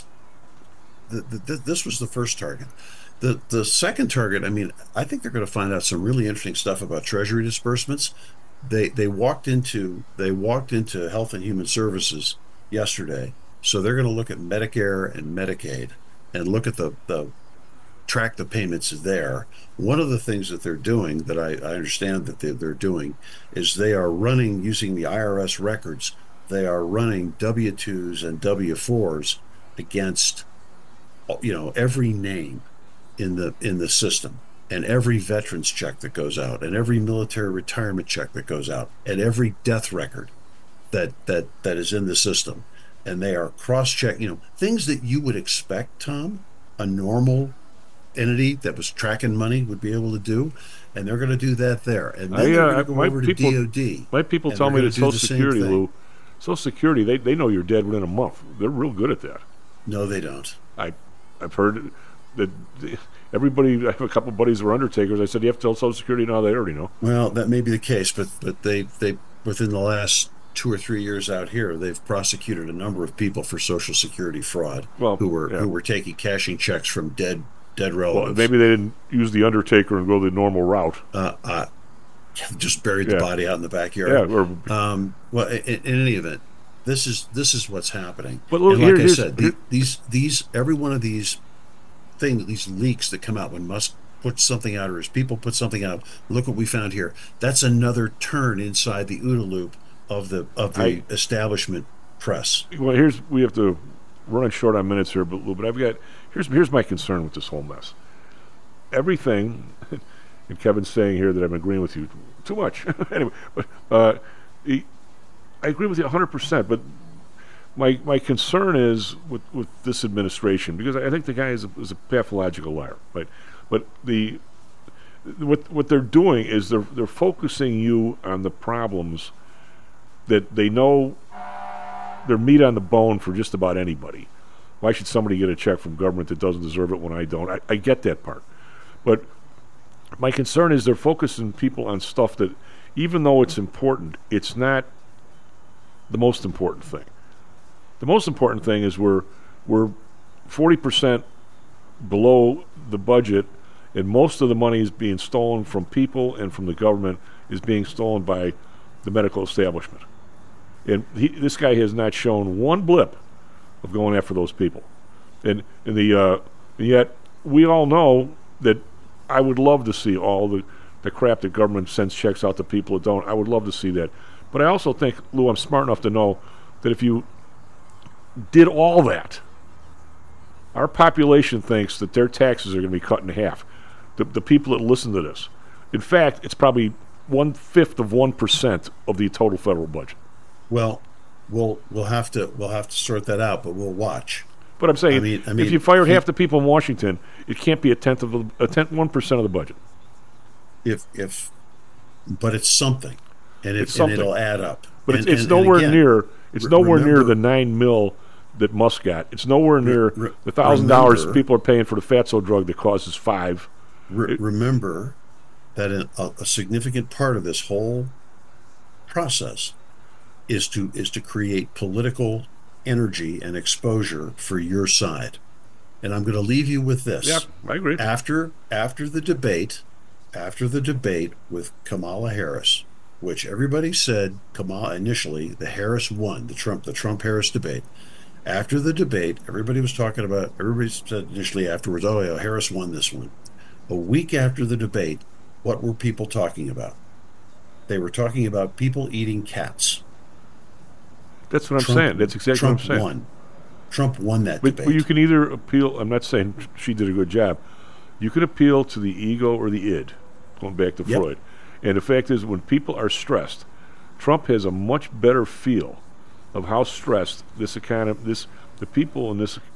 the, the, the, this was the first target. The the second target, I mean, I think they're going to find out some really interesting stuff about Treasury disbursements. They they walked into they walked into Health and Human Services yesterday, so they're going to look at Medicare and Medicaid and look at the the track the payments there. One of the things that they're doing that I, I understand that they, they're doing is they are running using the I R S records. They are running W twos and W fours against, you know, every name in the in the system, and every veterans check that goes out, and every military retirement check that goes out, and every death record that that that is in the system, and they are cross-check, you know, things that you would expect, Tom, a normal entity that was tracking money would be able to do, and they're going to do that there, and then I, they're uh, going to go my over people, to D O D. My people and tell they're me gonna that do Social the same Security, thing. Lou, Social Security, they, they know you're dead within a month. They're real good at that. No, they don't. I, I've heard that the, everybody, I have a couple of buddies who are undertakers. I said, you have to tell Social Security now. They already know. Well, that may be the case, but but they they within the last two or three years out here, they've prosecuted a number of people for Social Security fraud. Well, who were yeah. who were taking cashing checks from dead dead Well, relatives. maybe they didn't use the undertaker and go the normal route. Uh, uh, just buried Yeah. the body out in the backyard. Yeah, or- um, well, in, in any event, this is this is what's happening. But look, and like here- I here's- said, the, these these every one of these things, these leaks that come out when Musk puts something out or his people put something out. Look what we found here. That's another turn inside the OODA loop of the of the I- establishment press. Well, here's we have to running short on minutes here, but Lou, but I've got here's here's my concern with this whole mess. Everything, and Kevin's saying here that I'm agreeing with you too much. Anyway, but uh, he, I agree with you one hundred percent. But my my concern is with, with this administration because I think the guy is a, is a pathological liar, right? But the what what they're doing is they're they're focusing you on the problems that they know they're meat on the bone for just about anybody. Why should somebody get a check from government that doesn't deserve it when I don't? I, I get that part. But my concern is they're focusing people on stuff that, even though it's important, it's not the most important thing. The most important thing is we're, we're forty percent below the budget, and most of the money is being stolen from people and from the government is being stolen by the medical establishment. And he, this guy has not shown one blip of going after those people. And, and the uh, and yet we all know that I would love to see all the, the crap that government sends checks out to people that don't. I would love to see that. But I also think, Lou, I'm smart enough to know that if you did all that, our population thinks that their taxes are going to be cut in half. The, the people that listen to this. In fact, it's probably one-fifth of one percent of the total federal budget. Well, we'll we'll have to we'll have to sort that out, but we'll watch. But I'm saying, I mean, I mean, if you fired he, half the people in Washington, it can't be a tenth of a, a tenth one percent of the budget. If if, but it's something, and, it, it's something. and it'll add up. But and, it's, it's and, nowhere and again, near. It's re- nowhere remember, near the nine mil that Musk got. It's nowhere near re- the thousand dollars remember- people are paying for the fatso drug that causes five. Re- It- remember that a, a significant part of this whole process is to is to create political energy and exposure for your side. And I'm going to leave you with this. Yeah, I agree. After after the debate, after the debate with Kamala Harris, which everybody said Kamala initially, the Harris won, the Trump the Trump Harris debate. After the debate, everybody was talking about everybody said initially afterwards, oh yeah, Harris won this one. A week after the debate, what were people talking about? They were talking about people eating cats. That's what I'm Trump- saying. That's exactly Trump what I'm saying. won. Trump won that But, debate. but you can either appeal. I'm not saying she did a good job. You can appeal to the ego or the id, going back to Yep. Freud. And the fact is, when people are stressed, Trump has a much better feel of how stressed this economy, this the people in this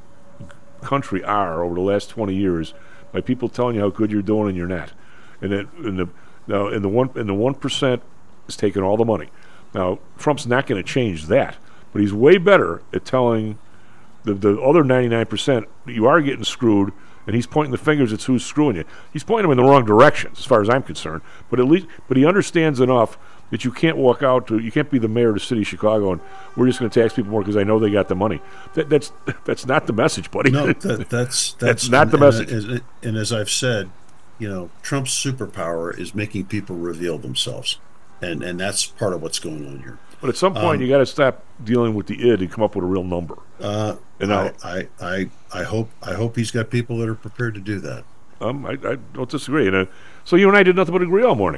country are over the last twenty years by people telling you how good you're doing and you're not. And then and the now and the one and the one percent is taking all the money. Now Trump's not going to change that, but he's way better at telling the the other ninety-nine percent that you are getting screwed, and he's pointing the fingers at who's screwing you. He's pointing them in the wrong direction, as far as I'm concerned. But at least, but he understands enough that you can't walk out to, you can't be the mayor of the city of Chicago and we're just going to tax people more because I know they got the money. That, that's that's not the message, buddy. No, that, that's, that's that's not and, the message. And, and, and as I've said, you know, Trump's superpower is making people reveal themselves, and and that's part of what's going on here. But at some point, Um, you got to stop dealing with the id and come up with a real number. Uh, And I, now- I, I, I hope I hope he's got people that are prepared to do that. Um, I, I don't disagree. And uh, so you and I did nothing but agree all morning.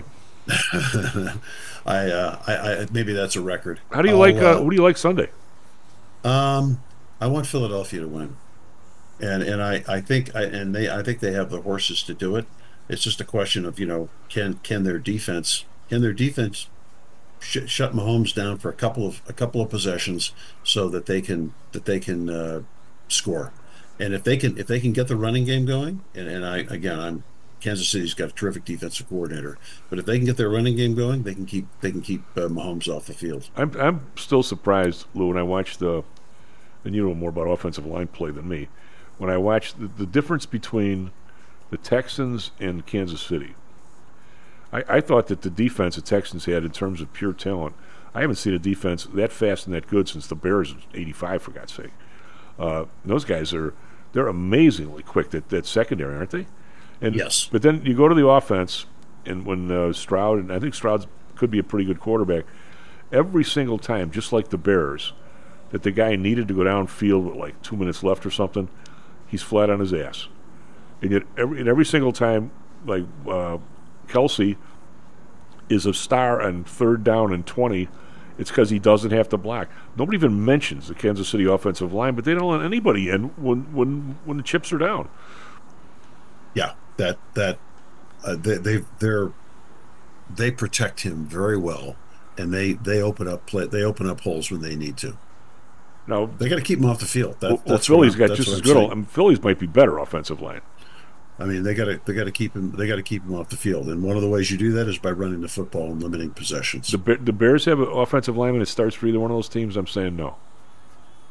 I, uh, I, I maybe that's a record. How do you I'll, like? Uh, uh, what do you like Sunday? Um, I want Philadelphia to win, and and I, I think I, and they I think they have the horses to do it. It's just a question of, you know, can can their defense can their defense sh- shut Mahomes down for a couple of a couple of possessions so that they can that they can uh, score, and if they can if they can get the running game going, and, and I again I'm Kansas City's got a terrific defensive coordinator, but if they can get their running game going, they can keep they can keep uh, Mahomes off the field. I'm I'm still surprised, Lou, when I watch the, and you know more about offensive line play than me, when I watch the, the difference between the Texans and Kansas City. I, I thought that the defense the Texans had in terms of pure talent, I haven't seen a defense that fast and that good since the Bears in eighty-five, for God's sake. Uh, those guys are they're amazingly quick. That that secondary, aren't they? And, yes. But then you go to the offense, and when uh, Stroud, and I think Stroud could be a pretty good quarterback, every single time, just like the Bears, that the guy needed to go downfield with like two minutes left or something, he's flat on his ass. And yet, every, and every single time, like uh, Kelsey is a star on third down and twenty, it's because he doesn't have to block. Nobody even mentions the Kansas City offensive line, but they don't let anybody in when when when the chips are down. Yeah, that that uh, they they they're they protect him very well, and they they open up play they open up holes when they need to. Now they got to keep him off the field. That, well, well, that's Philly's what I'm- got that's just what as I'm good. saying. I mean, Philly's might be better offensive line. I mean, they got to they got to keep him they got to keep him off the field, and one of the ways you do that is by running the football and limiting possessions. The Be- the Bears have an offensive lineman that starts for either one of those teams. I'm saying no.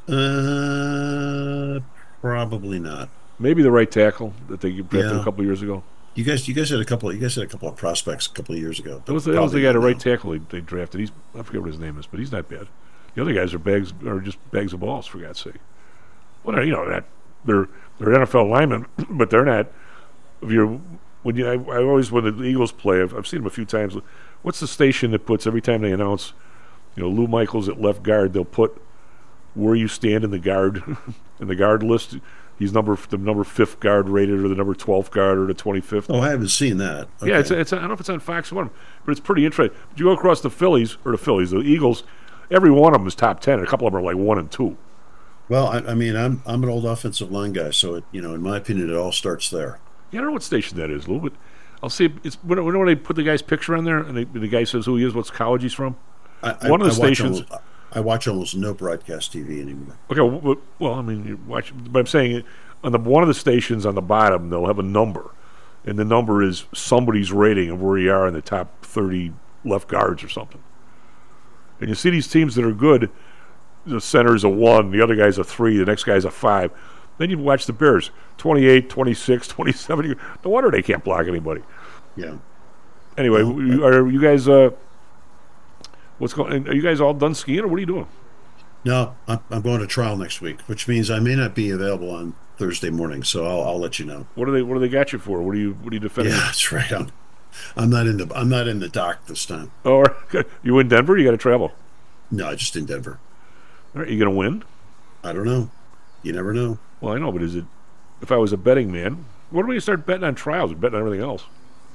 Uh, probably not. Maybe the right tackle that they drafted Yeah. a couple years ago. You guys, you guys had a couple. You guys had a couple of prospects a couple of years ago. That was, the, that was the guy, the Probably right tackle they, they drafted. He's I forget what his name is, but he's not bad. The other guys are bags, are just bags of balls, for God's sake. Well, you know that they're they're N F L linemen, but they're not. If you're when you, I, I always when the Eagles play, I've, I've seen them a few times. What's the station that puts every time they announce, you know, Lou Michaels at left guard, they'll put where you stand in the guard in the guard list. He's number the number fifth guard rated, or the number twelfth guard, or the twenty-fifth. Oh, I haven't seen that. Okay. Yeah, it's it's I don't know if it's on Fox One, but it's pretty interesting. But you go across the Phillies or the Phillies, the Eagles. Every one of them is top ten. And a couple of them are like one and two. Well, I, I mean, I'm I'm an old offensive line guy, so it, you know, in my opinion, it all starts there. Yeah, I don't know what station that is, Lou, but I'll see. It's when, when they put the guy's picture on there, and they, the guy says who he is, what college he's from. I, one I, of the I watch stations. Almost, I watch almost no broadcast T V anymore. Okay, well, well, I mean, you watch, but I'm saying on the one of the stations on the bottom, they'll have a number, and the number is somebody's rating of where you are in the top thirty left guards or something. And you see these teams that are good. The center's a one, the other guy's a three, the next guy's a five. Then you watch the Bears, twenty-eight, twenty-six, twenty-seven. No wonder they can't block anybody. Yeah. Anyway, Well, you- are you guys? Uh, what's going? Are you guys all done skiing, or what are you doing? No, I'm, I'm going to trial next week, which means I may not be available on Thursday morning. So I'll, I'll let you know. What do they? What do they got you for? What are you? What are you defending? Yeah, that's right. I'm, I'm not in the I'm not in the dock this time. Oh, you in Denver? You got to travel. No, just in Denver. All right, you going to win? I don't know. You never know. Well, I know, but is it? If I was a betting man, what do we start betting on trials? Or betting on everything else?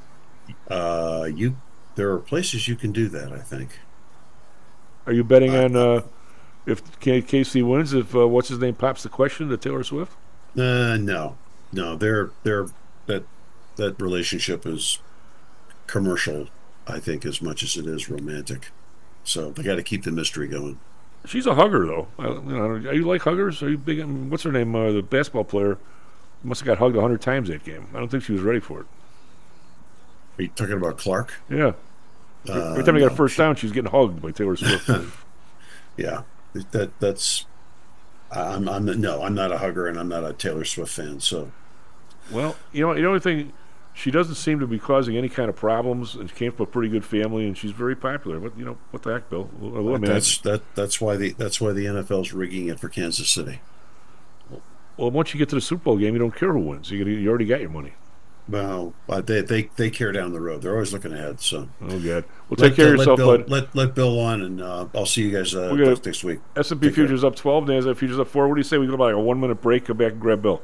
Uh, you there are places you can do that. I think. Are you betting on uh, if K- KC wins? If uh, what's his name pops the question to Taylor Swift? Uh, no, no. They're they're that that relationship is commercial. I think as much as it is romantic. So they got to keep the mystery going. She's a hugger, though. I, you know, are you like huggers? Are you big? I mean, what's her name? Uh, the basketball player must have got hugged a hundred times that game. I don't think she was ready for it. Are you talking about Clark? Yeah. Uh, Every time he got a no. first down, she was getting hugged by Taylor Swift. Yeah, that that's. I'm I'm no, I'm not a hugger, and I'm not a Taylor Swift fan. So, Well, you know, the only thing, she doesn't seem to be causing any kind of problems, and she came from a pretty good family, and she's very popular. What you know? What the heck, Bill? Well, I mean, that's that that's why the that's why the N F L's rigging it for Kansas City. well, once you get to the Super Bowl game, you don't care who wins. You, you already got your money. Well, uh, they they they care down the road. They're always looking ahead. So, Oh God. Well, let, take care uh, of yourself, let Bill, bud. Let let Bill on, and uh, I'll see you guys uh, We're gonna- next next week. S and P Take care. futures up twelve, NASDAQ futures up four. What do you say we go by a one minute break? Come back and grab Bill.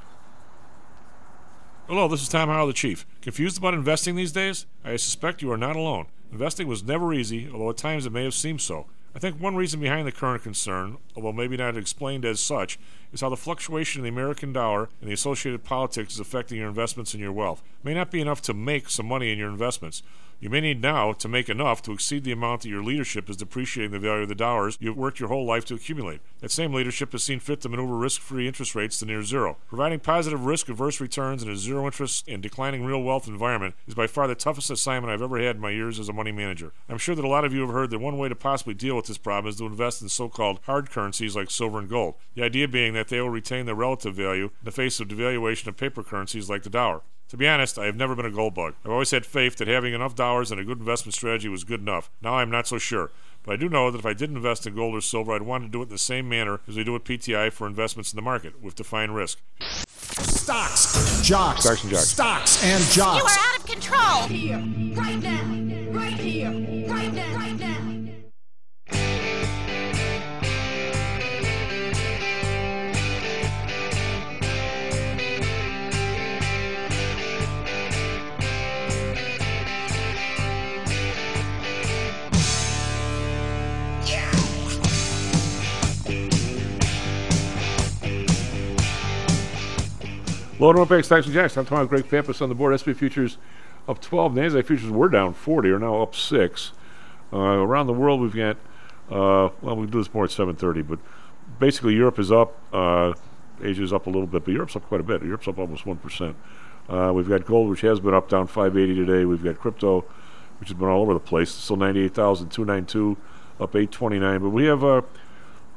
Hello, this is Tom Howell, the Chief. Confused about investing these days? I suspect you are not alone. Investing was never easy, although at times it may have seemed so. I think one reason behind the current concern, although maybe not explained as such, is how the fluctuation in the American dollar and the associated politics is affecting your investments and your wealth. It may not be enough to make some money in your investments. You may need now to make enough to exceed the amount that your leadership is depreciating the value of the dollars you've worked your whole life to accumulate. That same leadership has seen fit to maneuver risk-free interest rates to near zero. Providing positive risk-averse returns in a zero-interest and declining real wealth environment is by far the toughest assignment I've ever had in my years as a money manager. I'm sure that a lot of you have heard that one way to possibly deal with this problem is to invest in so-called hard currencies like silver and gold. The idea being that they will retain their relative value in the face of devaluation of paper currencies like the dollar. To be honest, I have never been a gold bug. I've always had faith that having enough dollars and a good investment strategy was good enough. Now I'm not so sure. But I do know that if I did invest in gold or silver, I'd want to do it in the same manner as we do at P T I for investments in the market, with defined risk. Stocks, jocks, Stocks and jocks. stocks and You jocks. are out of control. Here, right now, right here, right now, right now. Load up back, Stocks and Jacks. I'm talking about Greg Pappas on the board. S and P futures up twelve. NASDAQ futures were down forty, are now up six. Uh, around the world, we've got, uh, well, we do this more at seven thirty, but basically Europe is up. Uh, Asia's up a little bit, but Europe's up quite a bit. Europe's up almost one percent. Uh, we've got gold, which has been up, down five eighty today. We've got crypto, which has been all over the place. Still ninety-eight thousand two hundred ninety-two, up eight twenty-nine. But we have uh,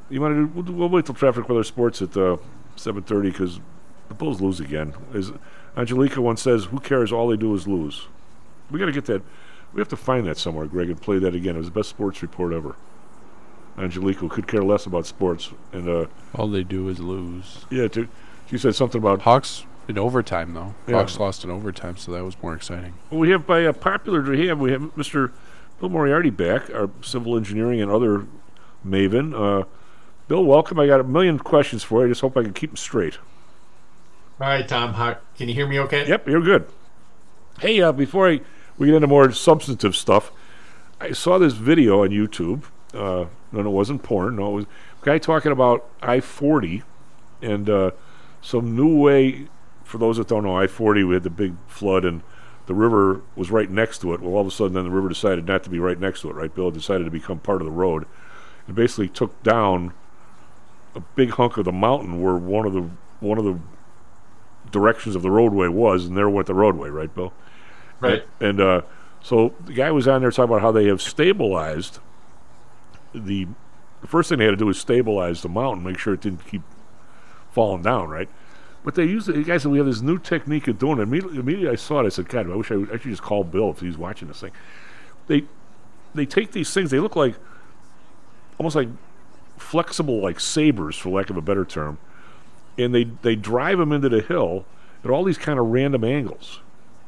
you want to do? We'll, do- we'll wait till traffic weather sports at uh, seven thirty because the Bulls lose again. As Angelica once says, "Who cares? All they do is lose." We got to get that. We have to find that somewhere, Greg, and play that again. It was the best sports report ever. Angelica could care less about sports, and uh, all they do is lose. Yeah, to, she said something about Hawks in overtime, though. Yeah. Hawks lost in overtime, so that was more exciting. Well, we have by uh, popular demand, we have Mister Bill Moriarty back, our civil engineering and other maven. Uh, Bill, welcome. I got a million questions for you. I just hope I can keep them straight. All right, Tom. How, can you hear me okay? Yep, you're good. Hey, uh, before I, we get into more substantive stuff, I saw this video on YouTube. Uh, no, it wasn't porn. No, it was a guy talking about I forty and uh, some new way. For those that don't know, I forty, we had the big flood and the river was right next to it. Well, all of a sudden, then the river decided not to be right next to it, right, Bill? It decided to become part of the road. It basically took down a big hunk of the mountain where one of the one of the directions of the roadway was, and there went the roadway, right, Bill? Right. And, and uh, so the guy was on there talking about how they have stabilized the. The first thing they had to do was stabilize the mountain, make sure it didn't keep falling down, right? But they used it. The guy said we have this new technique of doing it. Immediately, immediately I saw it. I said, God, I wish I, would, I should just call Bill if he's watching this thing. They they take these things. They look like almost like flexible, like sabers, for lack of a better term, and they they drive them into the hill at all these kind of random angles.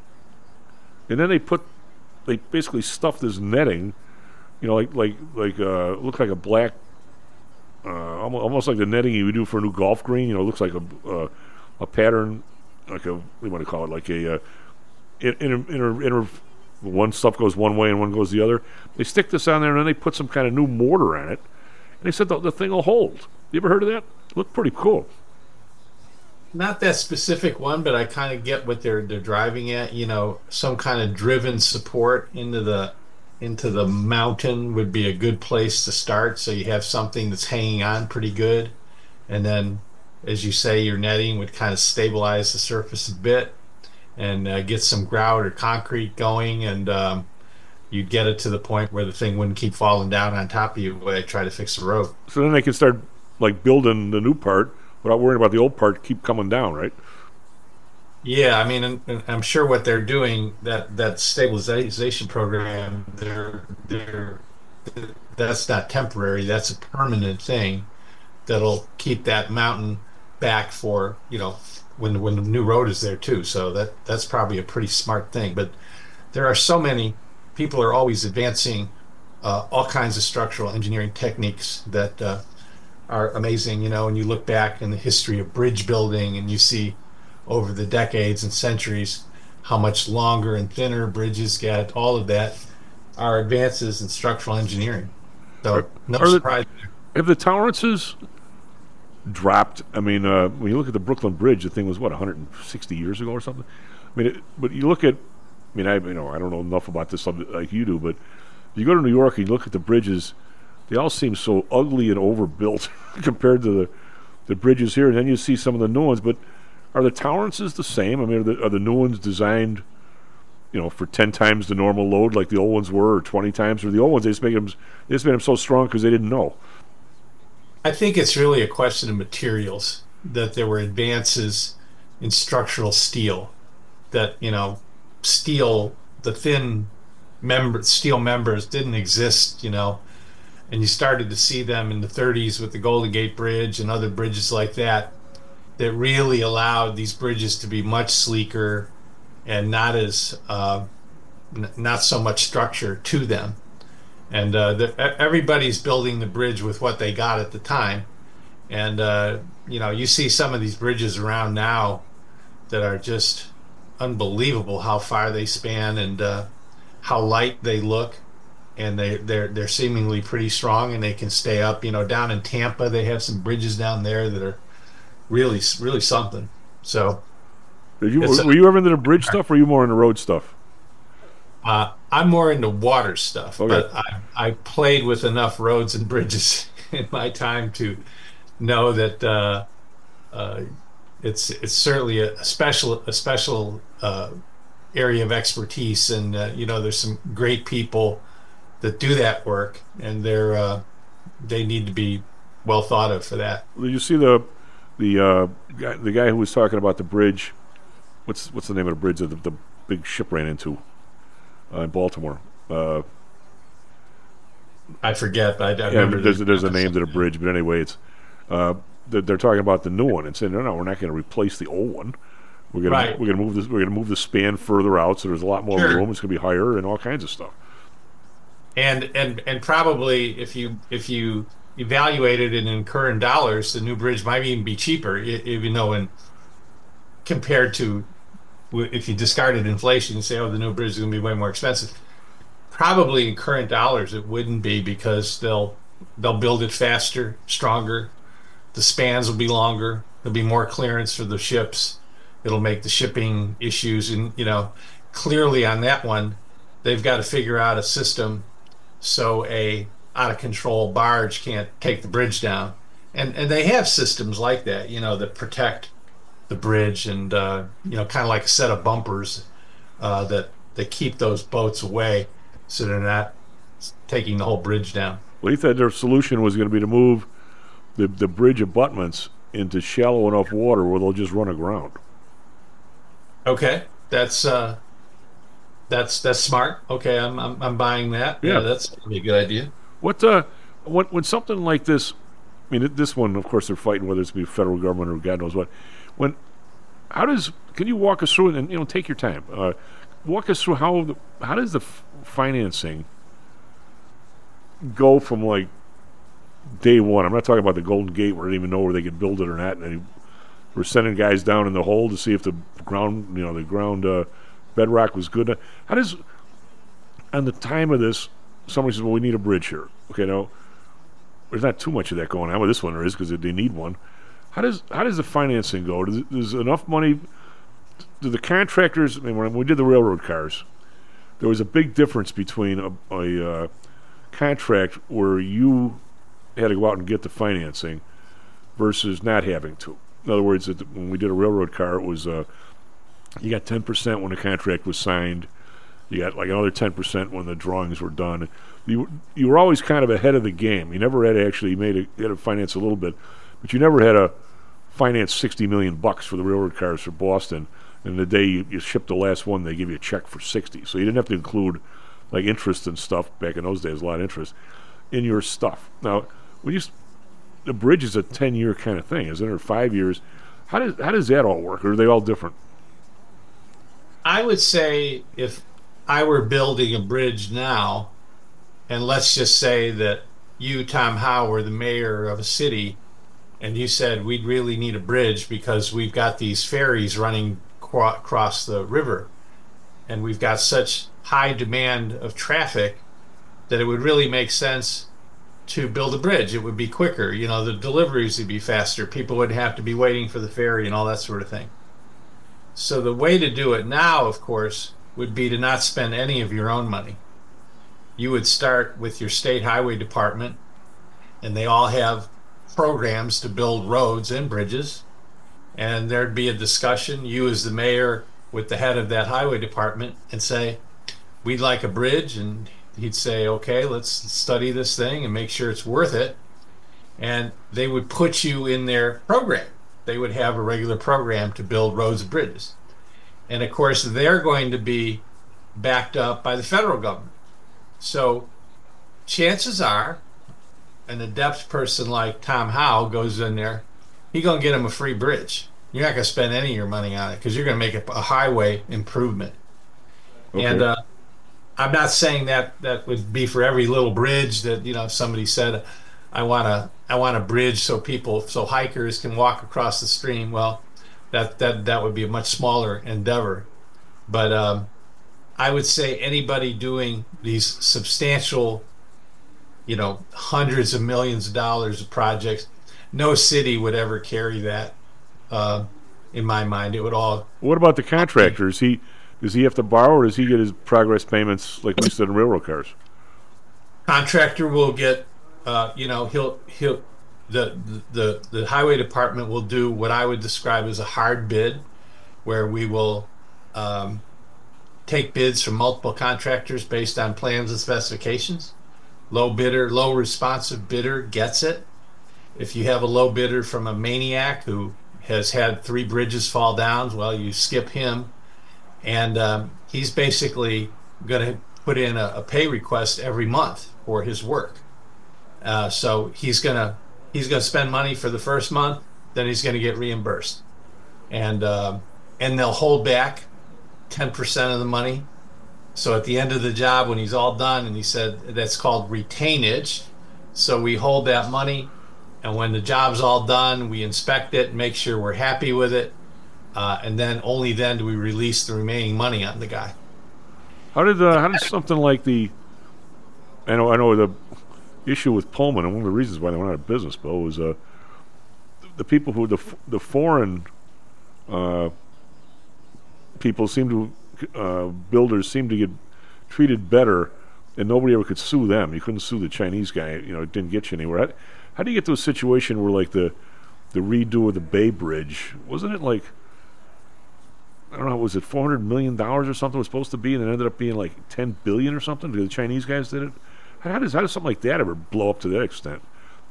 And then they put they basically stuff this netting, you know, like like like uh, look like a black, uh, almost, almost like the netting you would do for a new golf green. You know, it looks like a uh, a pattern, like a what do you want to call it, like a uh, inner inner inner. One stuff goes one way and one goes the other. They stick this on there and then they put some kind of new mortar on it, and they said the, the thing will hold. You ever heard of that? It looked pretty cool. Not that specific one, but I kind of get what they're they're driving at. You know, some kind of driven support into the into the mountain would be a good place to start. So you have something that's hanging on pretty good, and then, as you say, your netting would kind of stabilize the surface a bit and uh, get some grout or concrete going, and um, you'd get it to the point where the thing wouldn't keep falling down on top of you when they try to fix the road. So then they can start like building the new part without worrying about the old part keep coming down, right? Yeah, I mean, and, and I'm sure what they're doing, that that stabilization program, they're they're that's not temporary. That's a permanent thing that'll keep that mountain back for, you know, when when the new road is there too. So that that's probably a pretty smart thing. But there are so many people are always advancing uh, all kinds of structural engineering techniques that uh, are amazing. You know, and you look back in the history of bridge building, and you see over the decades and centuries how much longer and thinner bridges get. All of that are advances in structural engineering. So are, no are surprise. The, have the tolerances dropped? I mean, uh, when you look at the Brooklyn Bridge, the thing was what one hundred sixty years ago or something. I mean, it, but you look at, I mean, I you know I don't know enough about this subject like you do, but you go to New York and you look at the bridges, they all seem so ugly and overbuilt compared to the the bridges here. And then you see some of the new ones, but are the tolerances the same? I mean, are the, are the new ones designed, you know, for ten times the normal load like the old ones were, or twenty times, or the old ones they just make them they just made them so strong because they didn't know? I think it's really a question of materials, that there were advances in structural steel, that, you know, steel, the thin member, steel members didn't exist, you know, and you started to see them in the thirties with the Golden Gate Bridge and other bridges like that, that really allowed these bridges to be much sleeker and not as, uh, n- not so much structure to them. And uh, the, everybody's building the bridge with what they got at the time. And, uh, you know, you see some of these bridges around now that are just unbelievable how far they span and uh, how light they look. And they, they're, they're seemingly pretty strong and they can stay up. You know, down in Tampa, they have some bridges down there that are really, really something. So, Did you, were, were you ever into the bridge stuff or were you more into road stuff? Uh, I'm more into water stuff, okay. but I, I played with enough roads and bridges in my time to know that uh, uh, it's it's certainly a, a special a special uh, area of expertise, and uh, you know, there's some great people that do that work, and they're uh, they need to be well thought of for that. Did you see the the uh, guy, the guy who was talking about the bridge? What's what's the name of the bridge that the, the big ship ran into uh, in Baltimore? Uh, I forget, but I, I yeah, remember. There's, there's a name to the bridge, but anyway, it's uh, they're, they're talking about the new one and saying, no, no, we're not going to replace the old one. We're gonna Right. we're gonna move this. We're gonna move the span further out, so there's a lot more Sure. room. It's gonna be higher and all kinds of stuff. And and and probably if you if you evaluated it in current dollars, the new bridge might even be cheaper, e- even though in compared to w- if you discarded inflation and say, oh, the new bridge is going to be way more expensive. Probably in current dollars, it wouldn't be, because they'll they'll build it faster, stronger. The spans will be longer. There'll be more clearance for the ships. It'll make the shipping issues, and you know, clearly on that one, they've got to figure out a system so a out of control barge can't take the bridge down. And and they have systems like that, you know, that protect the bridge, and uh, you know, kind of like a set of bumpers uh, that that keep those boats away, so they're not taking the whole bridge down. Well, he thought their solution was going to be to move the the bridge abutments into shallow enough water where they'll just run aground. Okay, that's uh, that's that's smart. Okay, I'm I'm, I'm buying that. Yeah. Yeah, that's probably a good idea. What uh, when when something like this, I mean, this one, of course, they're fighting whether it's be federal government or God knows what. When, how does? Can you walk us through it, and you know, take your time. Uh, walk us through how the, how does the f- financing go from like day one? I'm not talking about the Golden Gate where they didn't even know where they could build it or not, and they were sending guys down in the hole to see if the ground, you know, the ground uh, bedrock was good. How does, on the time of this, somebody says, well, we need a bridge here. Okay, now, there's not too much of that going on with this one. There is, because they need one. How does how does the financing go? Does, does enough money, do the contractors, I mean, when we did the railroad cars, there was a big difference between a, a uh, contract where you had to go out and get the financing versus not having to. In other words, it, when we did a railroad car, it was uh, you got ten percent when the contract was signed. You got like another ten percent when the drawings were done. You you were always kind of ahead of the game. You never had to actually made a, you had to finance a little bit, but you never had to finance sixty million bucks for the railroad cars for Boston. And the day you, you shipped the last one, they give you a check for sixty. So you didn't have to include like interest and stuff. Back in those days, a lot of interest in your stuff. Now, when you s- the bridge is a ten-year kind of thing, isn't it? Or five years. How does how does that all work? Or are they all different? I would say if I were building a bridge now, and let's just say that you, Tom Howe, were the mayor of a city, and you said we'd really need a bridge because we've got these ferries running qu- across the river, and we've got such high demand of traffic that it would really make sense to build a bridge. It would be quicker, you know, the deliveries would be faster, people wouldn't have to be waiting for the ferry and all that sort of thing. So the way to do it now, of course, would be to not spend any of your own money. You would start with your state highway department, and they all have programs to build roads and bridges, and there'd be a discussion, you as the mayor with the head of that highway department, and say, we'd like a bridge, and he'd say, okay, let's study this thing and make sure it's worth it. And they would put you in their program. They would have a regular program to build roads and bridges. And of course, they're going to be backed up by the federal government. So chances are an adept person like Tom Howe goes in there, he's going to get him a free bridge. You're not going to spend any of your money on it because you're going to make it a highway improvement. Okay. And uh, I'm not saying that that would be for every little bridge that, you know, if somebody said, I want a I want a bridge so people, so hikers can walk across the stream. Well, that that that would be a much smaller endeavor. But um, I would say anybody doing these substantial, you know, hundreds of millions of dollars of projects, no city would ever carry that. Uh, in my mind, it would all. What about the contractor? Is he does he have to borrow, or does he get his progress payments like we said in railroad cars? Contractor will get, uh, you know, he'll he'll the the the highway department will do what I would describe as a hard bid, where we will um, take bids from multiple contractors based on plans and specifications. Low bidder, low responsive bidder gets it, If you have a low bidder from a maniac who has had three bridges fall down, well, you skip him. And um, he's basically going to put in a, a pay request every month for his work. Uh, so he's going to he's going to spend money for the first month, then he's going to get reimbursed. And uh, and they'll hold back ten percent of the money. So at the end of the job, when he's all done, and he said that's called retainage. So we hold that money, and when the job's all done, we inspect it, make sure we're happy with it, uh, and then only then do we release the remaining money on the guy. How did uh, how did something like the I know I know the issue with Pullman, and one of the reasons why they went out of business, Bill, was uh, the people who the the foreign uh, people seem to uh, builders seem to get treated better, and nobody ever could sue them. You couldn't sue the Chinese guy; you know, it didn't get you anywhere. How, how do you get to a situation where, like, the the redo of the Bay Bridge, wasn't it like, I don't know, was it four hundred million dollars or something it was supposed to be, and it ended up being like ten billion dollars or something because the Chinese guys did it? How does, how does something like that ever blow up to that extent?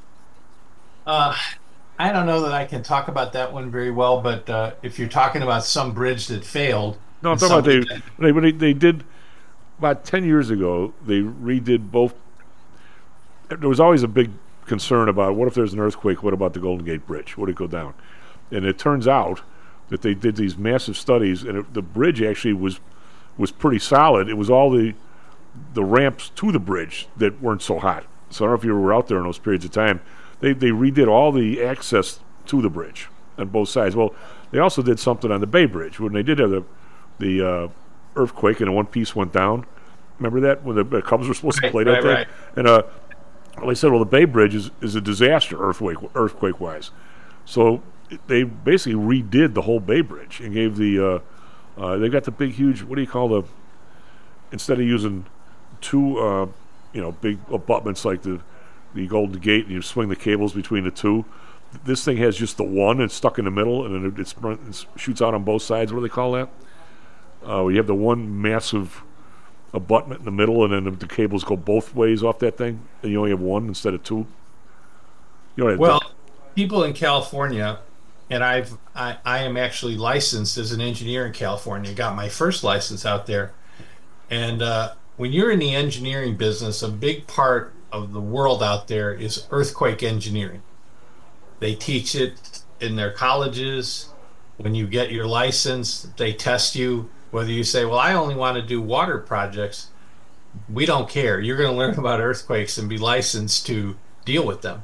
Uh, I don't know that I can talk about that one very well, but uh, if you're talking about some bridge that failed... No, I'm talking about they, they, they did, about ten years ago, they redid both. There was always a big concern about, what if there's an earthquake, what about the Golden Gate Bridge? Would it go down? And it turns out that they did these massive studies, and it, the bridge actually was was pretty solid. It was all the the ramps to the bridge that weren't so hot. So I don't know if you were out there in those periods of time. They they redid all the access to the bridge on both sides. Well, they also did something on the Bay Bridge when they did have the the uh, earthquake and one piece went down. Remember that when the, the Cubs were supposed right, to play right, that day? Right. And uh, well, they said, well, the Bay Bridge is, is a disaster earthquake earthquake wise. So they basically redid the whole Bay Bridge and gave the uh, uh, they got the big huge, what do you call the, instead of using two uh, you know big abutments like the the Golden Gate and you swing the cables between the two, this thing has just the one. It's stuck in the middle and then it, it's, it shoots out on both sides. What do they call that? Uh, you have the one massive abutment in the middle, and then the, the cables go both ways off that thing, and you only have one instead of two. You know, well, people in California, and I've I, I am actually licensed as an engineer in California. Got my first license out there, and uh, when you're in the engineering business, a big part of the world out there is earthquake engineering. They teach it in their colleges. When you get your license, they test you. Whether you say, well, I only want to do water projects, we don't care. You're going to learn about earthquakes and be licensed to deal with them.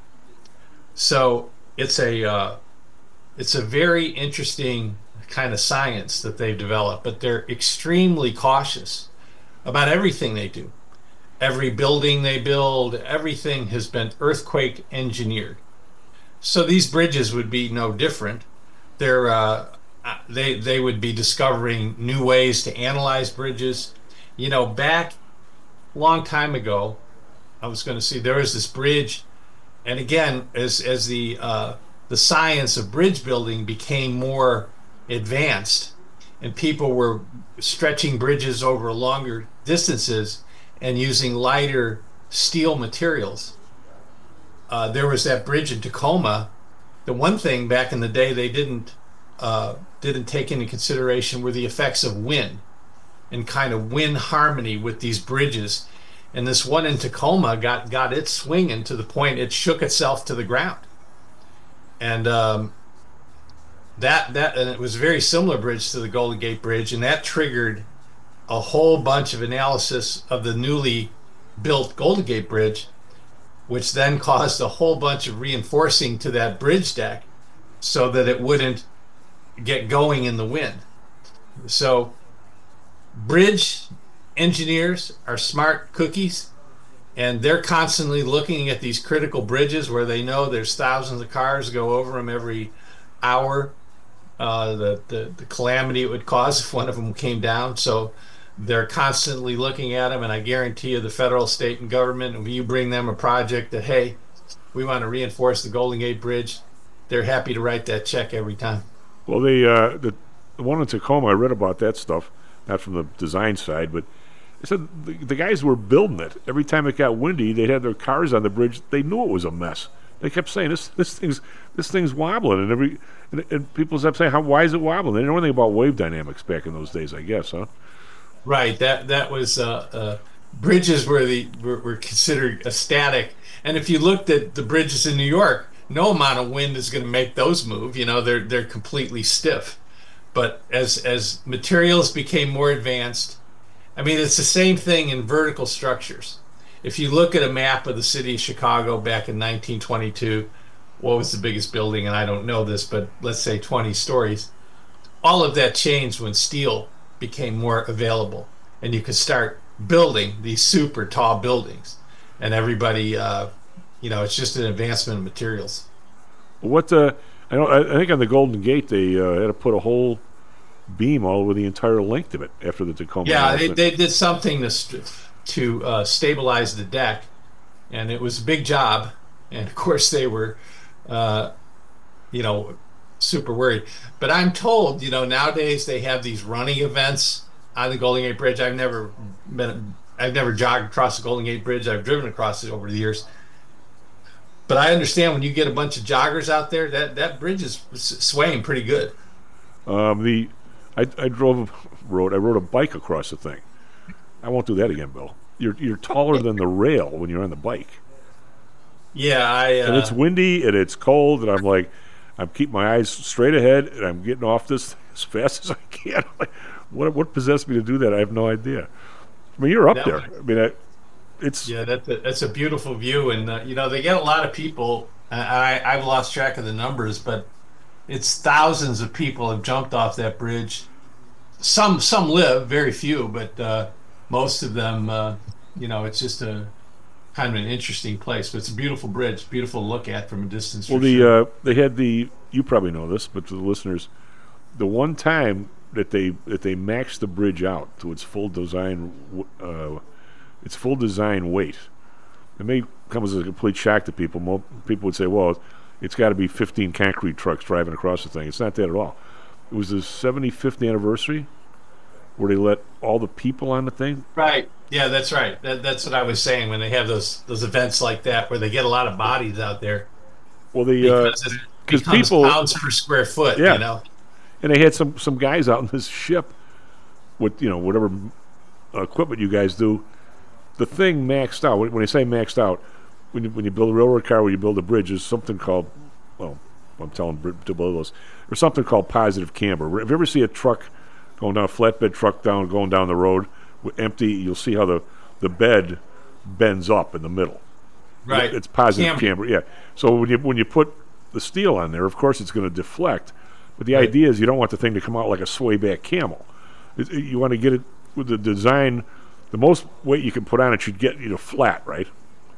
So it's a uh, it's a very interesting kind of science that they've developed, but they're extremely cautious about everything they do. Every building they build, everything has been earthquake engineered. So these bridges would be no different. They're uh, they they would be discovering new ways to analyze bridges. You know, back a long time ago, I was going to see there was this bridge, and again, as as the uh, the science of bridge building became more advanced, and people were stretching bridges over longer distances and using lighter steel materials. Uh, there was that bridge in Tacoma. The one thing back in the day they didn't uh, didn't take into consideration were the effects of wind and kind of wind harmony with these bridges. And this one in Tacoma got got it swinging to the point it shook itself to the ground. And um, that that and it was a very similar bridge to the Golden Gate Bridge, and that triggered a whole bunch of analysis of the newly built Golden Gate Bridge, which then caused a whole bunch of reinforcing to that bridge deck so that it wouldn't get going in the wind. So bridge engineers are smart cookies, and they're constantly looking at these critical bridges where they know there's thousands of cars go over them every hour, uh, the, the, the calamity it would cause if one of them came down. So they're constantly looking at them, and I guarantee you the federal, state, and government, if you bring them a project that, hey, we want to reinforce the Golden Gate Bridge, they're happy to write that check every time. Well, the, uh, the, the one in Tacoma, I read about that stuff, not from the design side, but they said the, the guys who were building it, every time it got windy, they had their cars on the bridge. They knew it was a mess. they kept saying this this thing's this thing's wobbling, and every and, and people kept saying, how why is it wobbling? They didn't know anything about wave dynamics back in those days, I guess, huh? Right. That that was uh, uh, bridges were the were, were considered a static, and if you looked at the bridges in New York, no amount of wind is going to make those move. You know, they're they're completely stiff. But as as materials became more advanced, I mean, it's the same thing in vertical structures. If you look at a map of the city of Chicago back in nineteen twenty-two, what was the biggest building? And I don't know this, but let's say twenty stories. All of that changed when steel became more available, and you could start building these super tall buildings. And everybody, uh, you know, it's just an advancement of materials. What uh, I don't. I think on the Golden Gate they uh, had to put a whole beam all over the entire length of it after the Tacoma. Yeah, they, they did something to st- to uh, stabilize the deck, and it was a big job. And of course, they were, uh, you know, super worried. But I'm told, you know, nowadays they have these running events on the Golden Gate Bridge. I've never been, I've never jogged across the Golden Gate Bridge. I've driven across it over the years. But I understand when you get a bunch of joggers out there, that, that bridge is swaying pretty good. Um, the I, I drove rode I rode a bike across the thing. I won't do that again, Bill. You're you're taller than the rail when you're on the bike. Yeah, I. Uh, and it's windy and it's cold, and I'm like, I'm keeping my eyes straight ahead, and I'm getting off this as fast as I can. Like, what what possessed me to do that? I have no idea. I mean, you're up there. I mean, I, it's yeah, that's a, that's a beautiful view, and uh, you know they get a lot of people. I I've lost track of the numbers, but it's thousands of people have jumped off that bridge. Some some live, very few, but uh, most of them, uh, you know, it's just a kind of an interesting place. But it's a beautiful bridge, beautiful to look at from a distance. Well, the sure. uh, they had the you probably know this, but to the listeners, the one time that they that they maxed the bridge out to its full design, uh, its full design weight. It may come as a complete shock to people. Mo- people would say, "Well, it's got to be fifteen concrete trucks driving across the thing." It's not that at all. It was the seventy-fifth anniversary where they let all the people on the thing. Right. Yeah, that's right. That, that's what I was saying when they have those those events like that where they get a lot of bodies out there. Well, the uh, because people pounds per square foot. Yeah. You know. And they had some some guys out in this ship with, you know, whatever equipment you guys do. The thing maxed out. When, when they say maxed out, when you, when you build a railroad car, when you build a bridge, there's something called, well, I'm telling to build those, there's something called positive camber. If you ever see a truck going down, a flatbed truck down, going down the road, with empty, you'll see how the, the bed bends up in the middle. Right. It's positive Camber. camber, yeah. So when you when you put the steel on there, of course it's going to deflect. But the Right. idea is you don't want the thing to come out like a sway back camel. It, it- you want to get it with the design. The most weight you can put on it should get you know flat, right?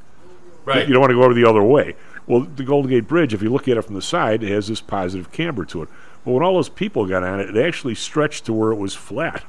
Right. You don't want to go over the other way. Well, the Golden Gate Bridge, if you look at it from the side, it has this positive camber to it. But when all those people got on it, it actually stretched to where it was flat.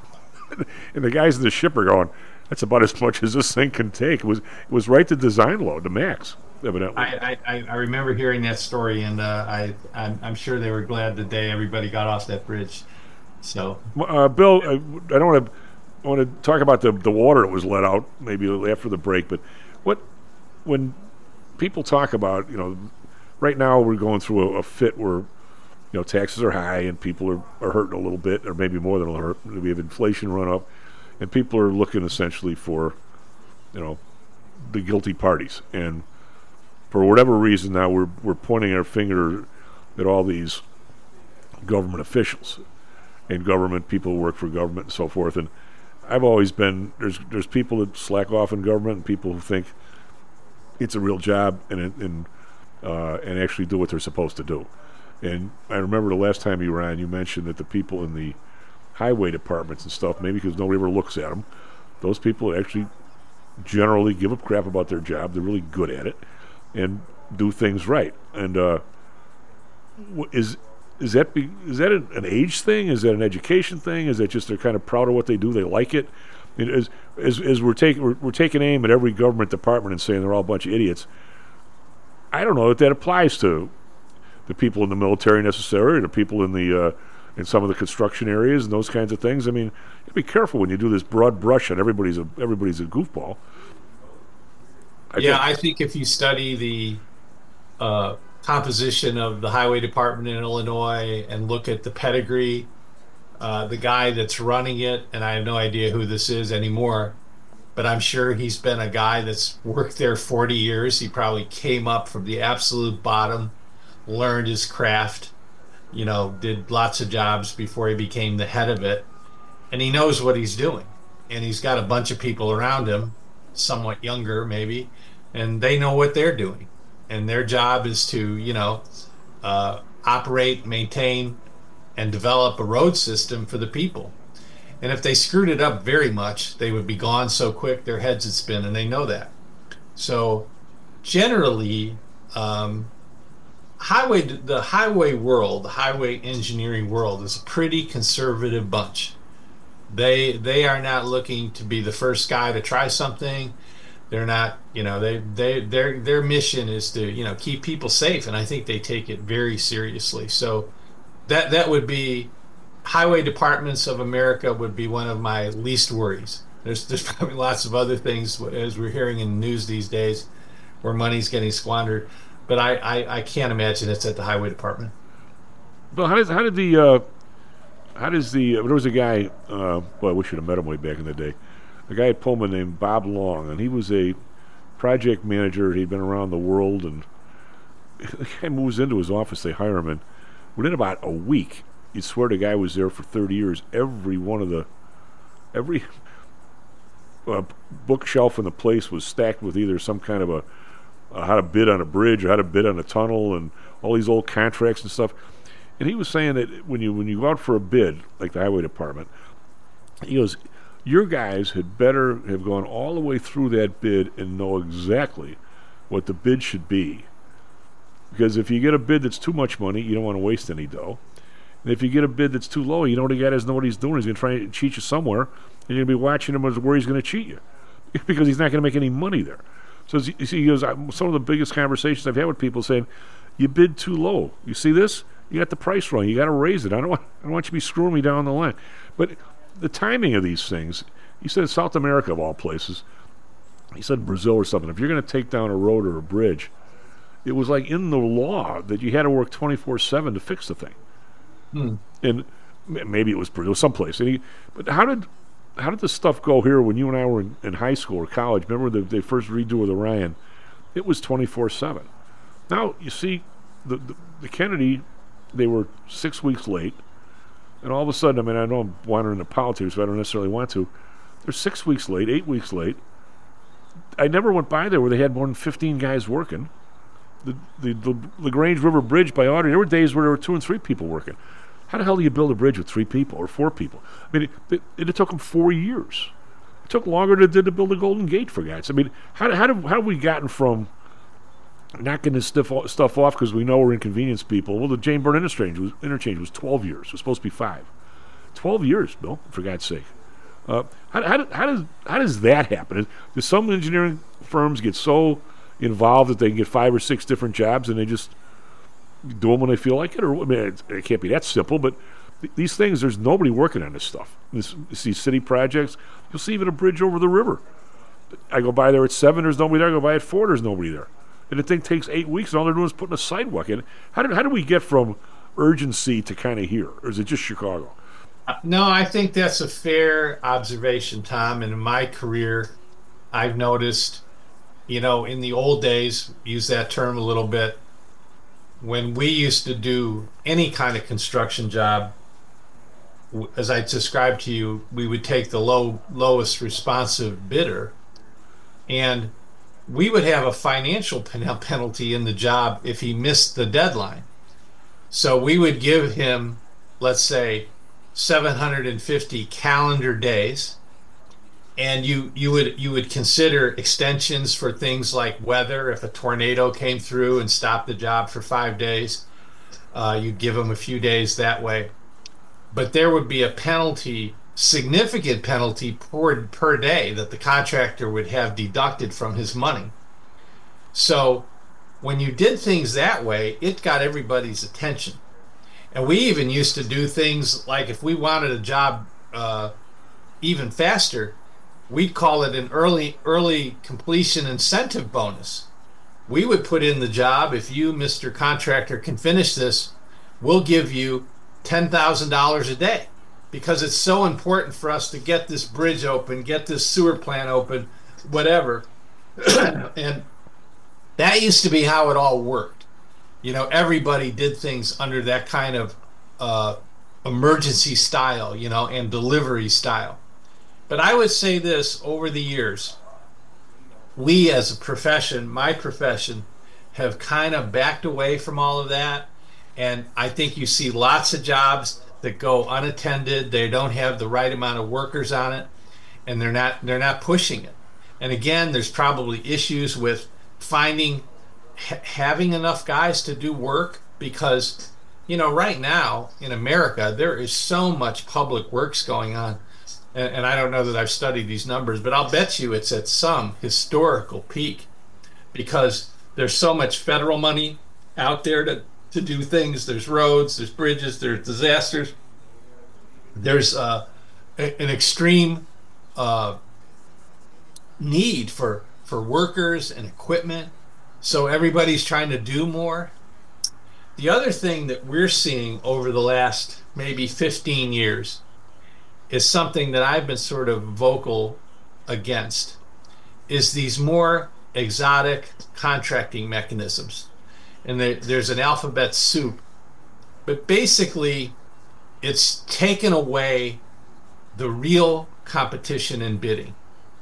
And the guys in the ship are going, "That's about as much as this thing can take." It was it was right to design load, the max, evidently. I, I, I remember hearing that story, and uh, I I'm, I'm sure they were glad the day everybody got off that bridge. So Uh, Bill, I, I don't want to. I want to talk about the the water that was let out maybe after the break. But what when people talk about you know, right now we're going through a, a fit where you know taxes are high and people are, are hurting a little bit, or maybe more than a little hurt. We have inflation run up, and people are looking essentially for you know the guilty parties. And for whatever reason now we're we're pointing our finger at all these government officials and government people who work for government and so forth. And I've always been there's there's people that slack off in government and people who think it's a real job and it- and uh, and actually do what they're supposed to do. And I remember the last time you were on, you mentioned that the people in the highway departments and stuff, maybe because nobody ever looks at them, those people actually generally give a crap about their job. They're really good at it and do things right. And uh, wh- is is that be, is that an, an age thing? Is that an education thing? Is that just they're kind of proud of what they do? They like it. I mean, as as, as we're taking we're, we're taking aim at every government department and saying they're all a bunch of idiots. I don't know if that applies to the people in the military necessarily, or the people in the uh, in some of the construction areas and those kinds of things. I mean, you have to be careful when you do this broad brush and everybody's a everybody's a goofball. yeah, I think if you study the uh, composition of the highway department in Illinois and look at the pedigree, uh, the guy that's running it, and I have no idea who this is anymore, but I'm sure he's been a guy that's worked there forty years. He probably came up from the absolute bottom, learned his craft, you know, did lots of jobs before he became the head of it, and he knows what he's doing. And he's got a bunch of people around him, somewhat younger maybe, and they know what they're doing. And their job is to, you know, uh, operate, maintain, and develop a road system for the people. And if they screwed it up very much, they would be gone so quick their heads would spin, and they know that. So generally, um, highway the highway world, the highway engineering world is a pretty conservative bunch. They they are not looking to be the first guy to try something. They're not, you know, they they their their mission is to, you know, keep people safe, and I think they take it very seriously. So that that would be highway departments of America would be one of my least worries. There's there's probably lots of other things, as we're hearing in the news these days, where money's getting squandered, but I, I, I can't imagine it's at the highway department. Well, how does how did the uh, how does the uh, there was a guy? Uh, well, we should have met him way back in the day. A guy at Pullman named Bob Long, and he was a project manager. He'd been around the world, and the guy moves into his office. They hire him, and within about a week, you'd swear the guy was there for thirty years. Every one of the, every uh, bookshelf in the place was stacked with either some kind of a, uh, how to bid on a bridge or how to bid on a tunnel and all these old contracts and stuff. And he was saying that when you when you go out for a bid, like the highway department, he goes, your guys had better have gone all the way through that bid and know exactly what the bid should be. Because if you get a bid that's too much money, you don't want to waste any dough. And if you get a bid that's too low, you know the guy doesn't know what he's doing. He's going to try and cheat you somewhere, and you're going to be watching him as where he's going to cheat you because he's not going to make any money there. So you see, he goes, some of the biggest conversations I've had with people saying, you bid too low. You see this? You got the price wrong. You got to raise it. I don't want, I don't want you to be screwing me down the line. But the timing of these things, he said South America of all places, he said Brazil or something, if you're going to take down a road or a bridge, it was like in the law that you had to work twenty-four seven to fix the thing. Hmm. And maybe it was Brazil, someplace. And he, but how did how did this stuff go here when you and I were in, in high school or college? Remember the, they first redo of the Ryan? It was twenty-four seven. Now, you see, the, the, the Kennedy, they were six weeks late. And all of a sudden, I mean, I know I'm wandering into politics, but I don't necessarily want to. They're six weeks late, eight weeks late. I never went by there where they had more than fifteen guys working. The the, the LaGrange River Bridge by Audrey, there were days where there were two and three people working. How the hell do you build a bridge with three people or four people? I mean, it, it, it took them four years. It took longer than it did to build the Golden Gate, for guys. I mean, how how, do, how have we gotten from knocking this stuff, stuff off because we know we're inconvenience people? Well, the Jane Byrne interchange was, interchange was twelve years. It was supposed to be five. twelve years, Bill, for God's sake. Uh, how, how, how, does, how does that happen? Do some engineering firms get so involved that they can get five or six different jobs and they just do them when they feel like it? Or I mean, it, it can't be that simple, but th- these things, there's nobody working on this stuff. This, these city projects, you'll see even a bridge over the river. I go by there at seven, there's nobody there. I go by at four, there's nobody there. And the thing takes eight weeks, and all they're doing is putting a sidewalk in. How did how do we get from urgency to kind of here? Or is it just Chicago? No, I think that's a fair observation, Tom. And in my career, I've noticed, you know, in the old days, use that term a little bit, when we used to do any kind of construction job, as I described to you, we would take the low lowest responsive bidder, and we would have a financial pen- penalty in the job if he missed the deadline. So we would give him, let's say, seven hundred fifty calendar days, and you you would you would consider extensions for things like weather. If a tornado came through and stopped the job for five days, uh, you'd give him a few days that way. But there would be a penalty, significant penalty per per day that the contractor would have deducted from his money. So when you did things that way, it got everybody's attention. And we even used to do things like, if we wanted a job uh, even faster, we'd call it an early early completion incentive bonus, we would put in the job. If you, Mister Contractor, can finish this, we'll give you ten thousand dollars a day, because it's so important for us to get this bridge open, get this sewer plant open, whatever. And that used to be how it all worked. You know, everybody did things under that kind of uh, emergency style, you know, and delivery style. But I would say this, over the years, we as a profession, my profession, have kind of backed away from all of that. And I think you see lots of jobs that go unattended. They don't have the right amount of workers on it, and they're not they're not pushing it. And again, there's probably issues with finding ha- having enough guys to do work, because, you know, right now in America there is so much public works going on. And, and I don't know that I've studied these numbers, but I'll bet you it's at some historical peak, because there's so much federal money out there to, to do things. There's roads, there's bridges, there's disasters. There's uh, a, an extreme uh, need for, for workers and equipment. So everybody's trying to do more. The other thing that we're seeing over the last maybe fifteen years is something that I've been sort of vocal against, is these more exotic contracting mechanisms. And there, there's an alphabet soup, but basically it's taken away the real competition in bidding.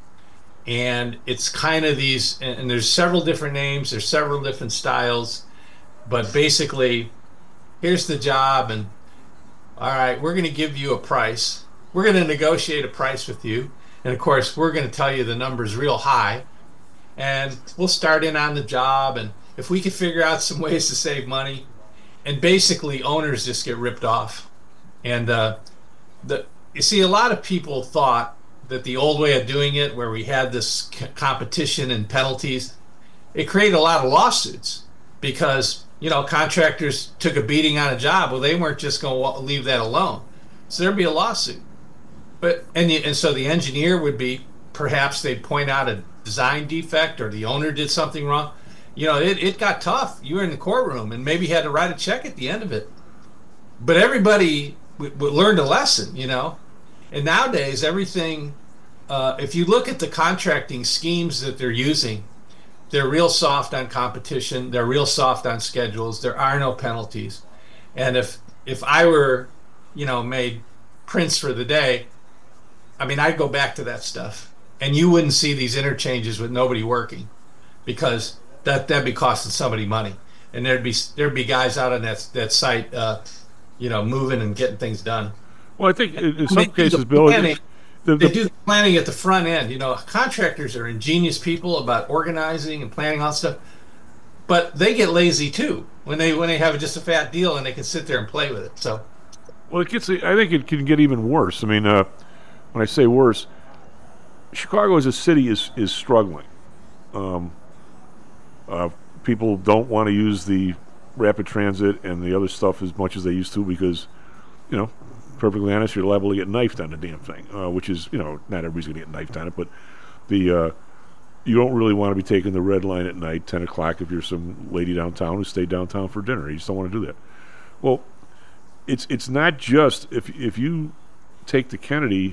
And it's kind of these, and, and there's several different names, there's several different styles, but basically here's the job, and all right, we're going to give you a price. We're going to negotiate a price with you, and of course we're going to tell you the number's real high, and we'll start in on the job, and if we can figure out some ways to save money, and basically owners just get ripped off. And uh, the you see, a lot of people thought that the old way of doing it, where we had this c- competition and penalties, it created a lot of lawsuits, because, you know, contractors took a beating on a job. Well, they weren't just going to leave that alone, so there'd be a lawsuit. But and the, and so the engineer would be, perhaps they'd point out a design defect, or the owner did something wrong. You know, it, it got tough. You were in the courtroom and maybe had to write a check at the end of it. But everybody w- w- learned a lesson, you know. And nowadays, everything, uh, if you look at the contracting schemes that they're using, they're real soft on competition. They're real soft on schedules. There are no penalties. And if if I were, you know, made prince for the day, I mean, I'd go back to that stuff, and you wouldn't see these interchanges with nobody working, because that that'd be costing somebody money, and there'd be there'd be guys out on that that site, uh, you know, moving and getting things done. Well, I think in, in some they cases, Bill, planning, the, the, they do the planning at the front end. You know, contractors are ingenious people about organizing and planning all that stuff, but they get lazy too when they when they have just a fat deal and they can sit there and play with it. So, well, it gets. I think it can get even worse. I mean, uh, when I say worse, Chicago as a city is is struggling. Um, uh, people don't want to use the rapid transit and the other stuff as much as they used to, because, you know, perfectly honest, you're liable to get knifed on the damn thing, uh, which is, you know, not everybody's going to get knifed on it, but the uh, you don't really want to be taking the red line at night, ten o'clock, if you're some lady downtown who stayed downtown for dinner. You just don't want to do that. Well, it's it's not just, if if you take the Kennedy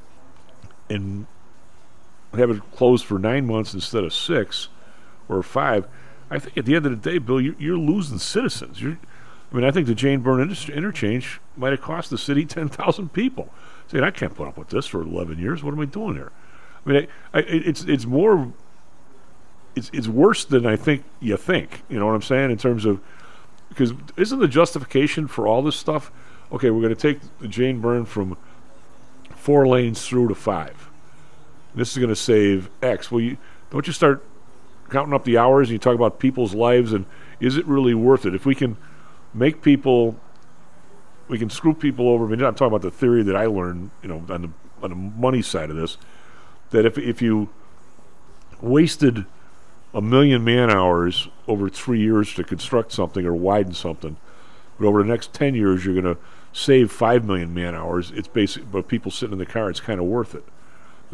and have it closed for nine months instead of six or five, I think at the end of the day, Bill, you're, you're losing citizens. You're, I mean, I think the Jane Byrne inter- interchange might have cost the city ten thousand people. Saying, I can't put up with this for eleven years. What am I doing here? I mean, I, I, it's it's more, it's it's worse than I think you think. You know what I'm saying? In terms of, because isn't the justification for all this stuff, okay, we're going to take the Jane Byrne from four lanes through to five. This is going to save X. Well, you, don't you start counting up the hours and you talk about people's lives, and is it really worth it? If we can make people, we can screw people over. I mean, I'm talking about the theory that I learned, you know, on the on the money side of this, that if if you wasted a million man hours over three years to construct something or widen something, but over the next ten years you're going to save five million man hours, it's basic. But people sitting in the car, it's kind of worth it.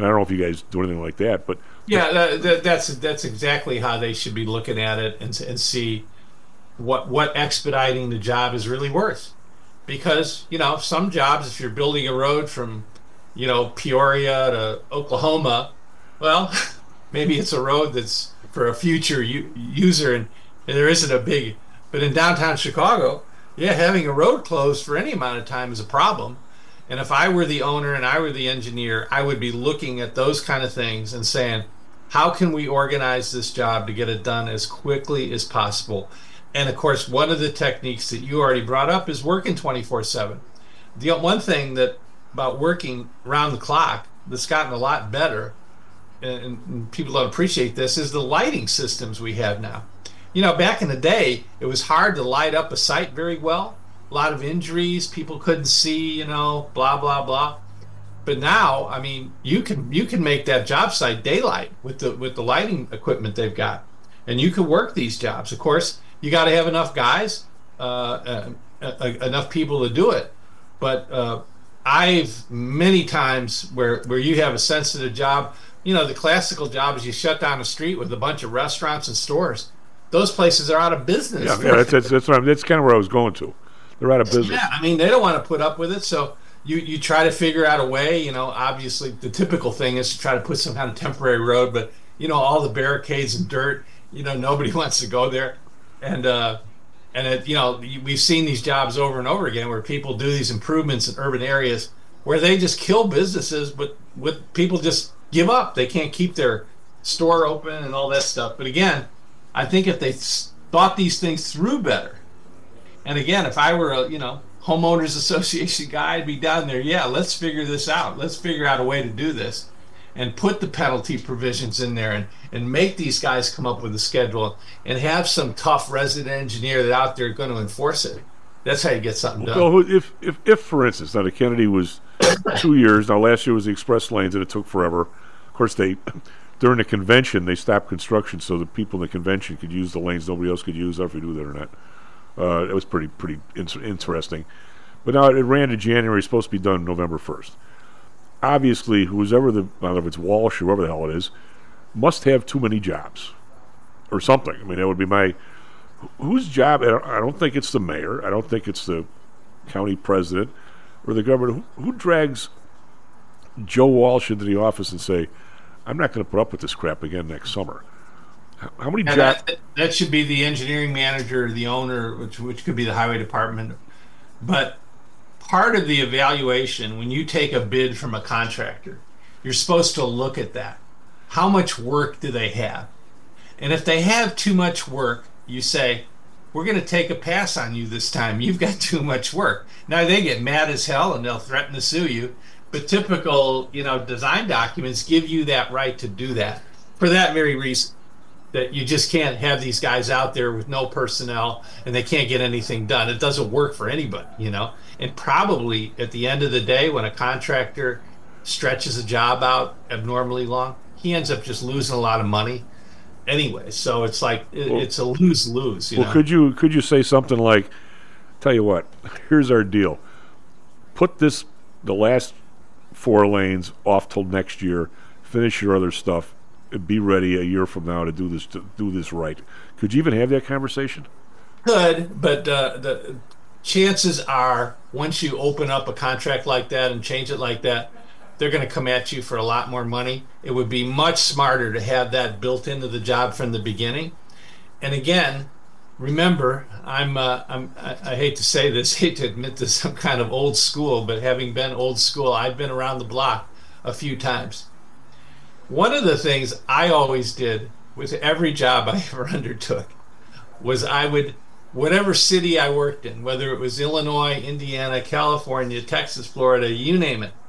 And I don't know if you guys do anything like that, but yeah, that, that, that's that's exactly how they should be looking at it and and see what what expediting the job is really worth. Because you know, some jobs, if you're building a road from you know Peoria to Oklahoma, well, maybe it's a road that's for a future u- user, and, and there isn't a big. But in downtown Chicago, yeah, having a road closed for any amount of time is a problem. And if I were the owner and I were the engineer, I would be looking at those kind of things and saying, how can we organize this job to get it done as quickly as possible? And of course, one of the techniques that you already brought up is working twenty-four seven. The one thing that about working around the clock that's gotten a lot better, and, and people don't appreciate this, is the lighting systems we have now. You know, back in the day, it was hard to light up a site very well. A lot of injuries, people couldn't see, you know, blah, blah, blah. But now, I mean, you can you can make that job site daylight with the with the lighting equipment they've got. And you can work these jobs. Of course, you got to have enough guys, uh, uh, uh, enough people to do it. But uh, I've many times where, where you have a sensitive job, you know, the classical job is you shut down a street with a bunch of restaurants and stores. Those places are out of business. Yeah, yeah that's, that's, that's, what I'm, that's kind of where I was going to. They're out of business. Yeah, I mean, they don't want to put up with it, so you, you try to figure out a way. You know, obviously, the typical thing is to try to put some kind of temporary road, but, you know, all the barricades and dirt, you know, nobody wants to go there. And, uh, and it, you know, we've seen these jobs over and over again where people do these improvements in urban areas where they just kill businesses, but with people just give up. They can't keep their store open and all that stuff. But again, I think if they thought these things through better, and again, if I were a, you know, homeowners association guy, I'd be down there, yeah, let's figure this out. Let's figure out a way to do this and put the penalty provisions in there and, and make these guys come up with a schedule and have some tough resident engineer that out there going to enforce it. That's how you get something done. Well, if, if, if for instance, now the Kennedy was two years, now last year was the express lanes and it took forever. Of course, they... During the convention, they stopped construction so the people in the convention could use the lanes nobody else could use. I don't know if you knew that or not. Uh, it was pretty pretty in- interesting. But now it ran to January. It's supposed to be done November first. Obviously, whoever the, I don't know if it's Walsh or whoever the hell it is, must have too many jobs or something. I mean, that would be my... Whose job? I don't, I don't think it's the mayor. I don't think it's the county president or the governor. Who, who drags Joe Walsh into the office and say, I'm not going to put up with this crap again next summer? How many jobs? That, that should be the engineering manager, or the owner, which which could be the highway department. But part of the evaluation, when you take a bid from a contractor, you're supposed to look at that. How much work do they have? And if they have too much work, you say, we're going to take a pass on you this time. You've got too much work. Now they get mad as hell and they'll threaten to sue you. But typical, you know, design documents give you that right to do that for that very reason, that you just can't have these guys out there with no personnel and they can't get anything done. It doesn't work for anybody, you know. And probably at the end of the day, when a contractor stretches a job out abnormally long, he ends up just losing a lot of money anyway. So it's like it, well, it's a lose-lose. You well, know? could you could you say something like, tell you what, here's our deal. Put this the last four lanes off till next year, finish your other stuff, and be ready a year from now to do this to do this right. Could you even have that conversation? Could, but uh, the chances are, once you open up a contract like that and change it like that, they're going to come at you for a lot more money. It would be much smarter to have that built into the job from the beginning. And again, remember, I'm, uh, I'm I, I hate to say this, hate to admit this, I'm kind of old school, but having been old school, I've been around the block a few times. One of the things I always did with every job I ever undertook was I would, whatever city I worked in, whether it was Illinois, Indiana, California, Texas, Florida, you name it,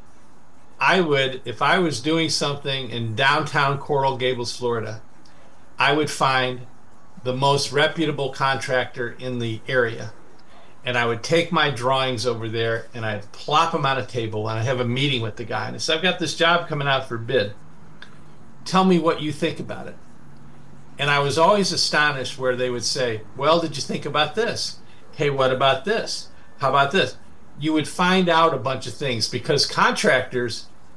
I would, if I was doing something in downtown Coral Gables, Florida, I would find the most reputable contractor in the area. And I would take my drawings over there and I'd plop them on a table and I'd have a meeting with the guy. And I said, I've got this job coming out for bid. Tell me what you think about it. And I was always astonished where they would say, well, did you think about this? Hey, what about this? How about this? You would find out a bunch of things because contractors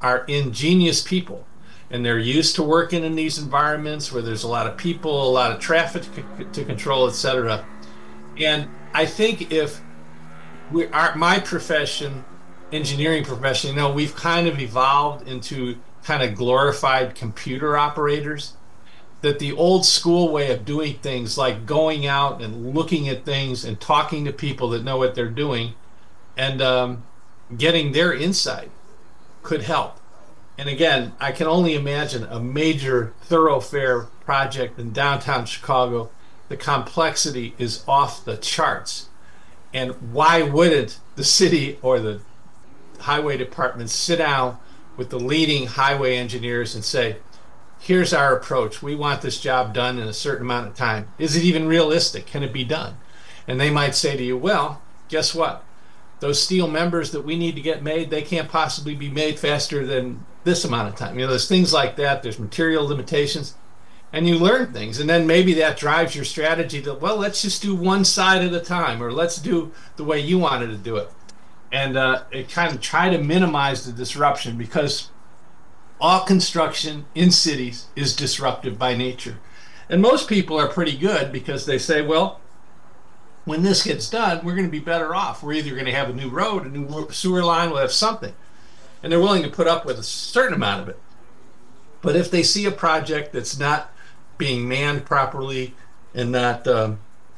are ingenious people, and they're used to working in these environments where there's a lot of people, a lot of traffic to, to control, et cetera. And I think if we, our, my profession, engineering profession, you know, we've kind of evolved into kind of glorified computer operators, that the old school way of doing things, like going out and looking at things and talking to people that know what they're doing and um, getting their insight, could help. And again, I can only imagine a major thoroughfare project in downtown Chicago. The complexity is off the charts. And why wouldn't the city or the highway department sit down with the leading highway engineers and say, here's our approach. We want this job done in a certain amount of time. Is it even realistic? Can it be done? And they might say to you, well, guess what? Those steel members that we need to get made, they can't possibly be made faster than this amount of time. You know, there's things like that. There's material limitations. And you learn things. And then maybe that drives your strategy to, well, let's just do one side at a time, or let's do the way you wanted to do it. And uh, it kind of try to minimize the disruption, because all construction in cities is disruptive by nature. And most people are pretty good, because they say, well, when this gets done, we're going to be better off. We're either going to have a new road, a new sewer line, we'll have something. And they're willing to put up with a certain amount of it. But if they see a project that's not being manned properly and not um,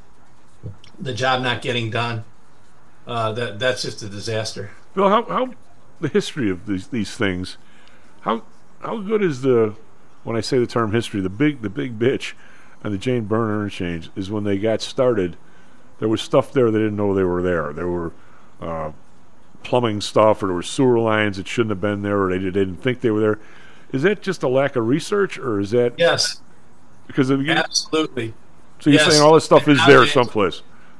the job not getting done, uh, that that's just a disaster. Bill, how, how the history of these these things, how how good is the, when I say the term history, the big the big bitch and the Jane Byrne interchange is when they got started, there was stuff there they didn't know they were there. There were uh, plumbing stuff, or there were sewer lines that shouldn't have been there, or they, they didn't think they were there. Is that just a lack of research, or is that... Yes. Because of, absolutely. So you're yes. saying all this stuff and is there nowadays, someplace?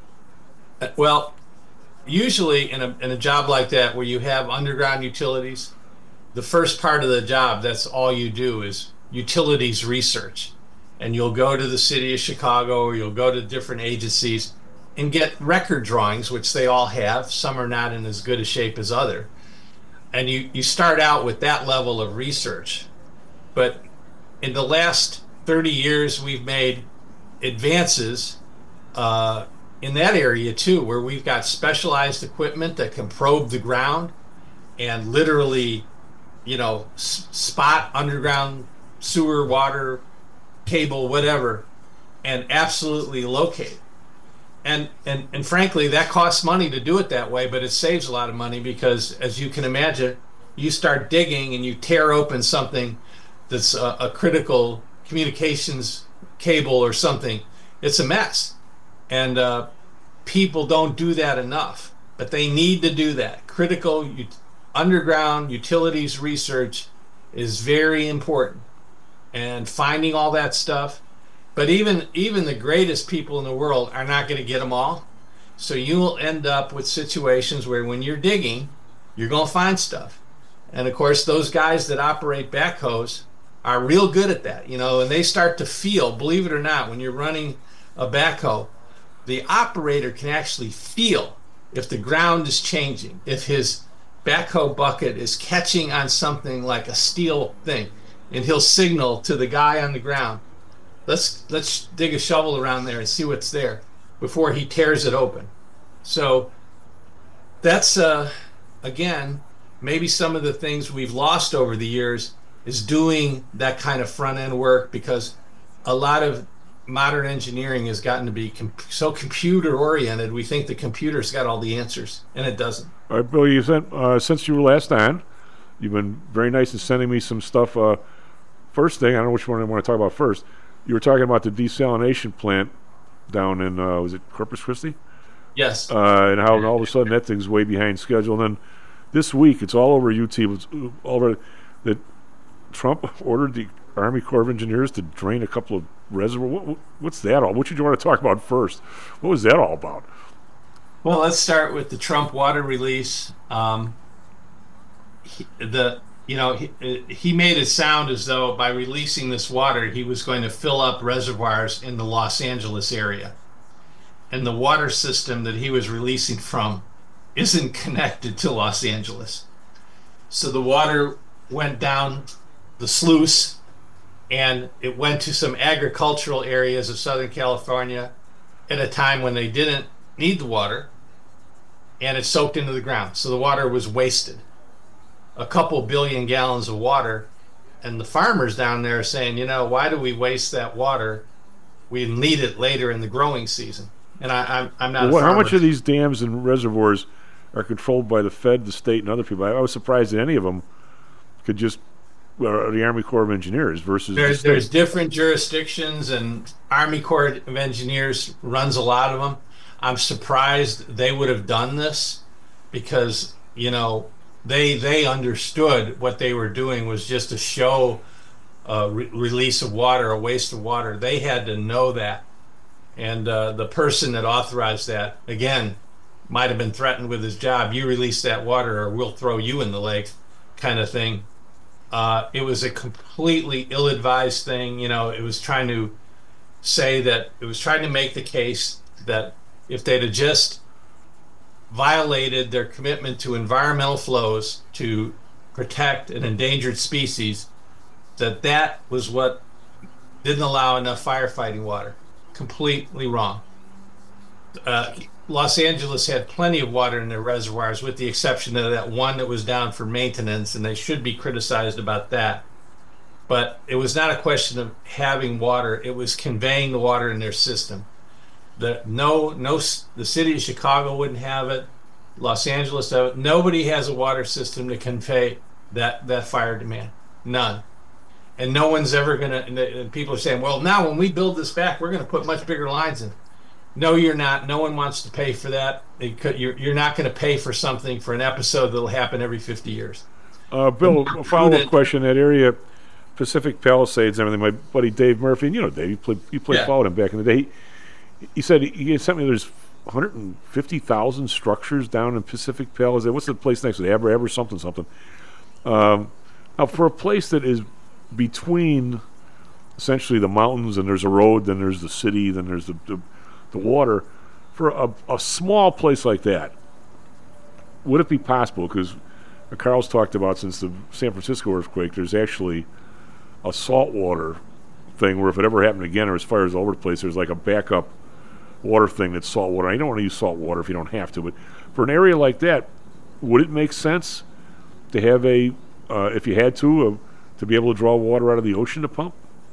Well, usually in a in a job like that where you have underground utilities, the first part of the job, that's all you do is utilities research. And you'll go to the city of Chicago, or you'll go to different agencies and get record drawings, which they all have. Some are not in as good a shape as other. And you, you start out with that level of research. But in the last thirty years, we've made advances uh, in that area too, where we've got specialized equipment that can probe the ground and literally, you know, s- spot underground sewer, water, cable, whatever, and absolutely locate. And, and and frankly, that costs money to do it that way, but it saves a lot of money, because, as you can imagine, you start digging and you tear open something that's a, a critical communications cable or something, it's a mess. And uh, people don't do that enough, but they need to do that. Critical u- underground utilities research is very important, and finding all that stuff. But even even the greatest people in the world are not going to get them all. So you will end up with situations where when you're digging, you're going to find stuff. And of course, those guys that operate backhoes are real good at that, you know, and they start to feel, believe it or not, when you're running a backhoe, the operator can actually feel if the ground is changing, if his backhoe bucket is catching on something like a steel thing, and he'll signal to the guy on the ground, let's let's dig a shovel around there and see what's there before he tears it open. So that's uh, again, maybe some of the things we've lost over the years is doing that kind of front end work, because a lot of modern engineering has gotten to be com- so computer oriented. We think the computer's got all the answers, and it doesn't. All right, Bill, you sent, uh, since you were last on, you've been very nice in sending me some stuff. Uh, first thing, I don't know which one I want to talk about first. You were talking about the desalination plant down in, uh, was it Corpus Christi? Yes. Uh, and how all of a sudden that thing's way behind schedule. And then this week, it's all over YouTube. It's all over that Trump ordered the Army Corps of Engineers to drain a couple of reservoirs. What, what, what's that all? What did you want to talk about first? What was that all about? Well, let's start with the Trump water release. Um, he, the you know he, he made it sound as though by releasing this water, he was going to fill up reservoirs in the Los Angeles area, and the water system that he was releasing from isn't connected to Los Angeles. So the water went down the sluice, and it went to some agricultural areas of Southern California at a time when they didn't need the water, and it soaked into the ground. So the water was wasted. A couple billion gallons of water, and the farmers down there are saying, you know, why do we waste that water? We need it later in the growing season. And I, I'm, I'm not well, a farmer. How much of these dams and reservoirs are controlled by the Fed, the state, and other people? I, I was surprised that any of them could just, well, the Army Corps of Engineers versus There's, the state. there's different jurisdictions, and Army Corps of Engineers runs a lot of them. I'm surprised they would have done this because, you know, they they understood what they were doing was just a show uh, re- release of water, a waste of water. They had to know that. And uh, the person that authorized that, again, might have been threatened with his job. You release that water or we'll throw you in the lake kind of thing. Uh, it was a completely ill-advised thing. You know, it was trying to say that, it was trying to make the case that if they'd have just violated their commitment to environmental flows to protect an endangered species, that that was what didn't allow enough firefighting water. Completely wrong. Uh, Los Angeles had plenty of water in their reservoirs, with the exception of that one that was down for maintenance, and they should be criticized about that. But it was not a question of having water; it was conveying the water in their system. The no, no, the city of Chicago wouldn't have it. Los Angeles, have it. Nobody has a water system to convey that that fire demand. None. And no one's ever going to, and people are saying, well, now when we build this back, we're going to put much bigger lines in. No, you're not. No one wants to pay for that. It could, you're, you're not going to pay for something for an episode that'll happen every fifty years. Uh, Bill, a follow-up question. That area, Pacific Palisades and everything, my buddy Dave Murphy, and you know Dave, you played, you played Yeah. followed him back in the day. He, he said, he sent me there's one hundred fifty thousand structures down in Pacific Palisades. What's the place next to it? Aber, Aber something, something. Um, now, for a place that is between essentially the mountains, and there's a road, then there's the city, then there's the the, the water. For a, a small place like that, would it be possible? Because Carl's talked about, since the San Francisco earthquake, there's actually a saltwater thing where if it ever happened again or there's fires all over the place, there's like a backup water thing that's salt water. You don't want to use salt water if you don't have to, but for an area like that, would it make sense to have a, uh, if you had to, a, to be able to draw water out of the ocean to pump?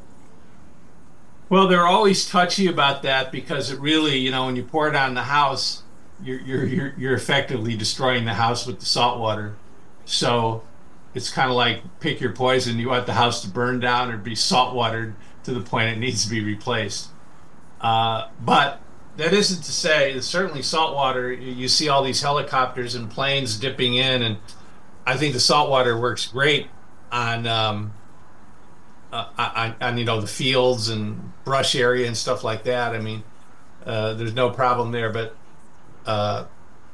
Well, they're always touchy about that because it really, you know, when you pour it on the house, you're you're you're, you're effectively destroying the house with the salt water. So it's kind of like pick your poison. You want the house to burn down or be salt watered to the point it needs to be replaced. Uh, but that isn't to say that certainly salt water, you see all these helicopters and planes dipping in, and I think the salt water works great on, um, uh, on, on you know, the fields and brush area and stuff like that. I mean, uh, there's no problem there. But uh,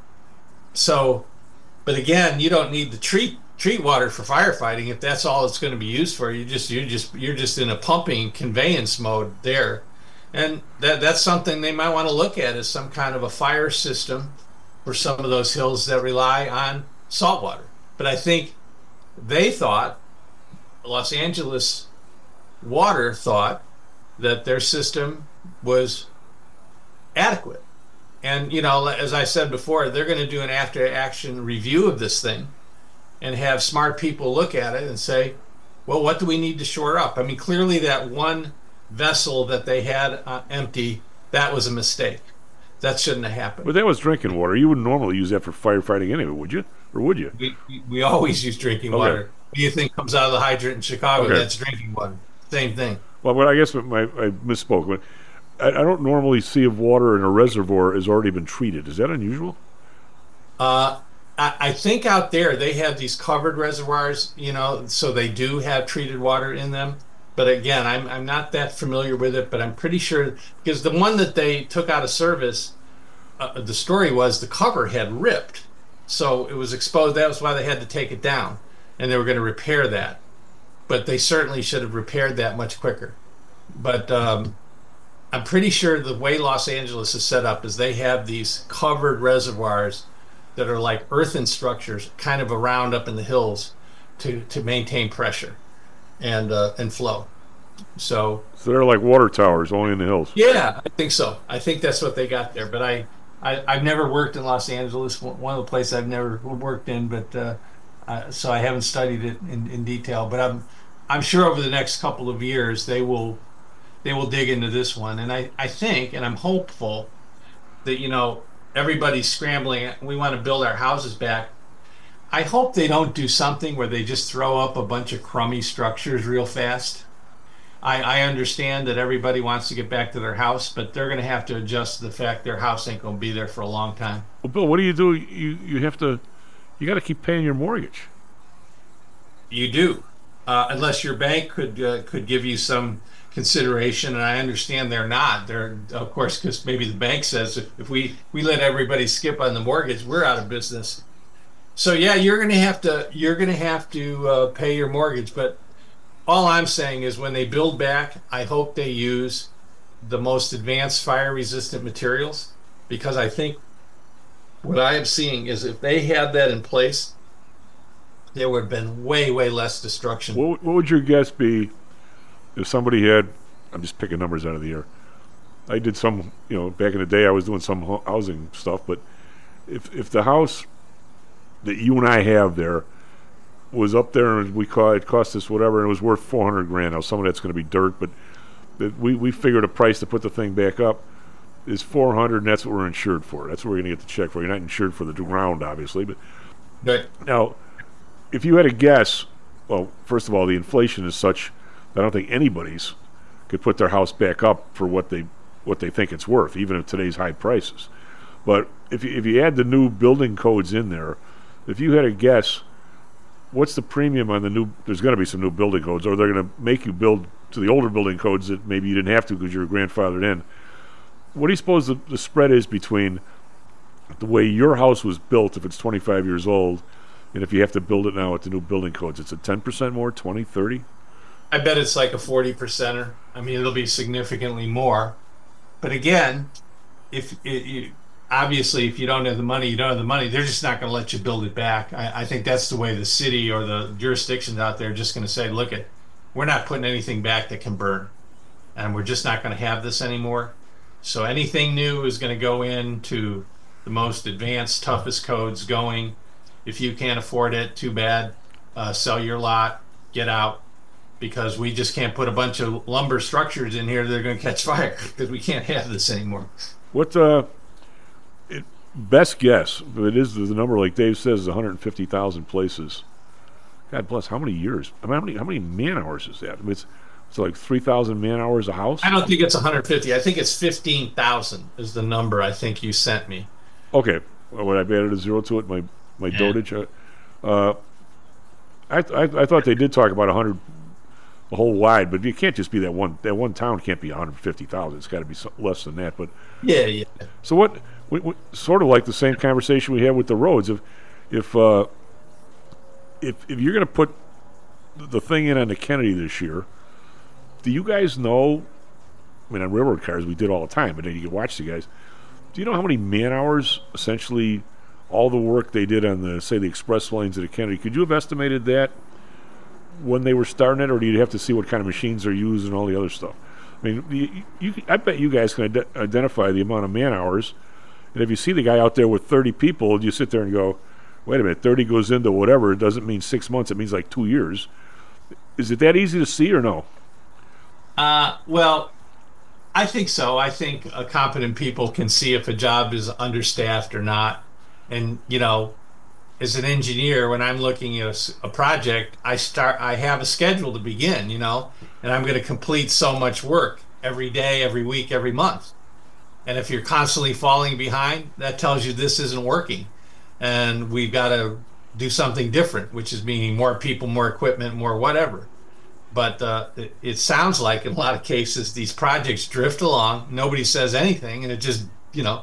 so, but again, you don't need to treat treat water for firefighting if that's all it's going to be used for. You just you just you're just in a pumping conveyance mode there, and that that's something they might want to look at as some kind of a fire system for some of those hills that rely on salt water. But I think they thought, Los Angeles Water thought, that their system was adequate. And, you know, as I said before, they're going to do an after-action review of this thing and have smart people look at it and say, well, what do we need to shore up? I mean, clearly that one vessel that they had uh, empty, that was a mistake. That shouldn't have happened. But that was drinking water. You wouldn't normally use that for firefighting anyway, would you? Or would you? We, we always use drinking Okay. water. What do you think comes out of the hydrant in Chicago? Okay. That's drinking water. Same thing. Well, but I guess my, I misspoke. But I, I don't normally see if water in a reservoir has already been treated. Is that unusual? Uh, I, I think out there they have these covered reservoirs, you know, so they do have treated water in them. But again, I'm I'm not that familiar with it, but I'm pretty sure, because the one that they took out of service, uh, the story was the cover had ripped, so it was exposed. That was why they had to take it down, and they were going to repair that. But they certainly should have repaired that much quicker. But um, I'm pretty sure the way Los Angeles is set up is they have these covered reservoirs that are like earthen structures kind of around up in the hills to, to maintain pressure and uh, and flow. So, so they're like water towers, only in the hills. Yeah, I think so. I think that's what they got there. But I, I I've never worked in Los Angeles. One of the places I've never worked in, but uh, uh, so I haven't studied it in, in detail. But I'm I'm sure over the next couple of years they will they will dig into this one. And I, I think, and I'm hopeful that, you know, everybody's scrambling. We want to build our houses back. I hope they don't do something where they just throw up a bunch of crummy structures real fast. I, I understand that everybody wants to get back to their house, but they're going to have to adjust to the fact their house ain't going to be there for a long time. Well, Bill, what do you do? You you have to, you got to keep paying your mortgage. You do, uh, unless your bank could uh, could give you some consideration, and I understand they're not. They're, of course, because maybe the bank says if, if we we let everybody skip on the mortgage, we're out of business. So yeah, you're going to have to you're going to have to uh, pay your mortgage, but. All I'm saying is when they build back, I hope they use the most advanced fire-resistant materials, because I think what I am seeing is if they had that in place, there would have been way, way less destruction. What, what would your guess be if somebody had, I'm just picking numbers out of the air. I did some, you know, back in the day I was doing some housing stuff, but if if the house that you and I have there was up there and we call it cost us whatever and it was worth four hundred grand. Now some of that's going to be dirt, but that we we figured a price to put the thing back up is four hundred, and that's what we're insured for. That's what we're going to get the check for. You're not insured for the ground, obviously, but right. Now if you had a guess, well, first of all, the inflation is such that I don't think anybody's could put their house back up for what they what they think it's worth, even at today's high prices. But if you, if you add the new building codes in there, if you had a guess, what's the premium on the new, there's going to be some new building codes, or they're going to make you build to the older building codes that maybe you didn't have to because you were grandfathered in. What do you suppose the, the spread is between the way your house was built, if it's twenty-five years old, and if you have to build it now with the new building codes? It's a ten percent more, twenty, thirty? I bet it's like a forty percenter. I mean, it'll be significantly more. But again, if it, you, obviously, if you don't have the money, you don't have the money. They're just not going to let you build it back. I, I think that's the way the city or the jurisdictions out there are just going to say, look, it, we're not putting anything back that can burn. And we're just not going to have this anymore. So anything new is going to go into the most advanced, toughest codes going. If you can't afford it, too bad. Uh, sell your lot, get out. Because we just can't put a bunch of lumber structures in here that are going to catch fire. Because we can't have this anymore. What, uh... It, best guess, but it is the number, like Dave says, is one hundred fifty thousand places. God bless, how many years? I mean, how many how many man hours is that? I mean, it's it's like three thousand man hours a house. I don't think it's one hundred fifty. I think it's fifteen thousand is the number I think you sent me. Okay, well, when I've added a zero to it, my my yeah. dotage. Uh, I, I I thought they did talk about one hundred a whole wide, but you can't just be that one. That one town can't be one hundred fifty thousand. It's got to be so, less than that. But yeah, yeah. So what? We, we, sort of like the same conversation we had with the roads. If if uh, if if you're going to put the thing in on the Kennedy this year, do you guys know? I mean, on railroad cars we did all the time, but then you can watch the guys. Do you know how many man hours, essentially, all the work they did on the say the express lanes at the Kennedy? Could you have estimated that when they were starting it, or do you have to see what kind of machines they're using and all the other stuff? I mean, you, you, I bet you guys can ide- identify the amount of man hours. And if you see the guy out there with thirty people, you sit there and go, wait a minute, thirty goes into whatever. It doesn't mean six months. It means like two years. Is it that easy to see or no? Uh, well, I think so. I think uh, competent people can see if a job is understaffed or not. And, you know, as an engineer, when I'm looking at a, a project, I start. I have a schedule to begin, you know, and I'm going to complete so much work every day, every week, every month. And if you're constantly falling behind, that tells you this isn't working. And we've got to do something different, which is meaning more people, more equipment, more whatever. But uh, it, it sounds like in a lot of cases, these projects drift along. Nobody says anything, and it just, you know,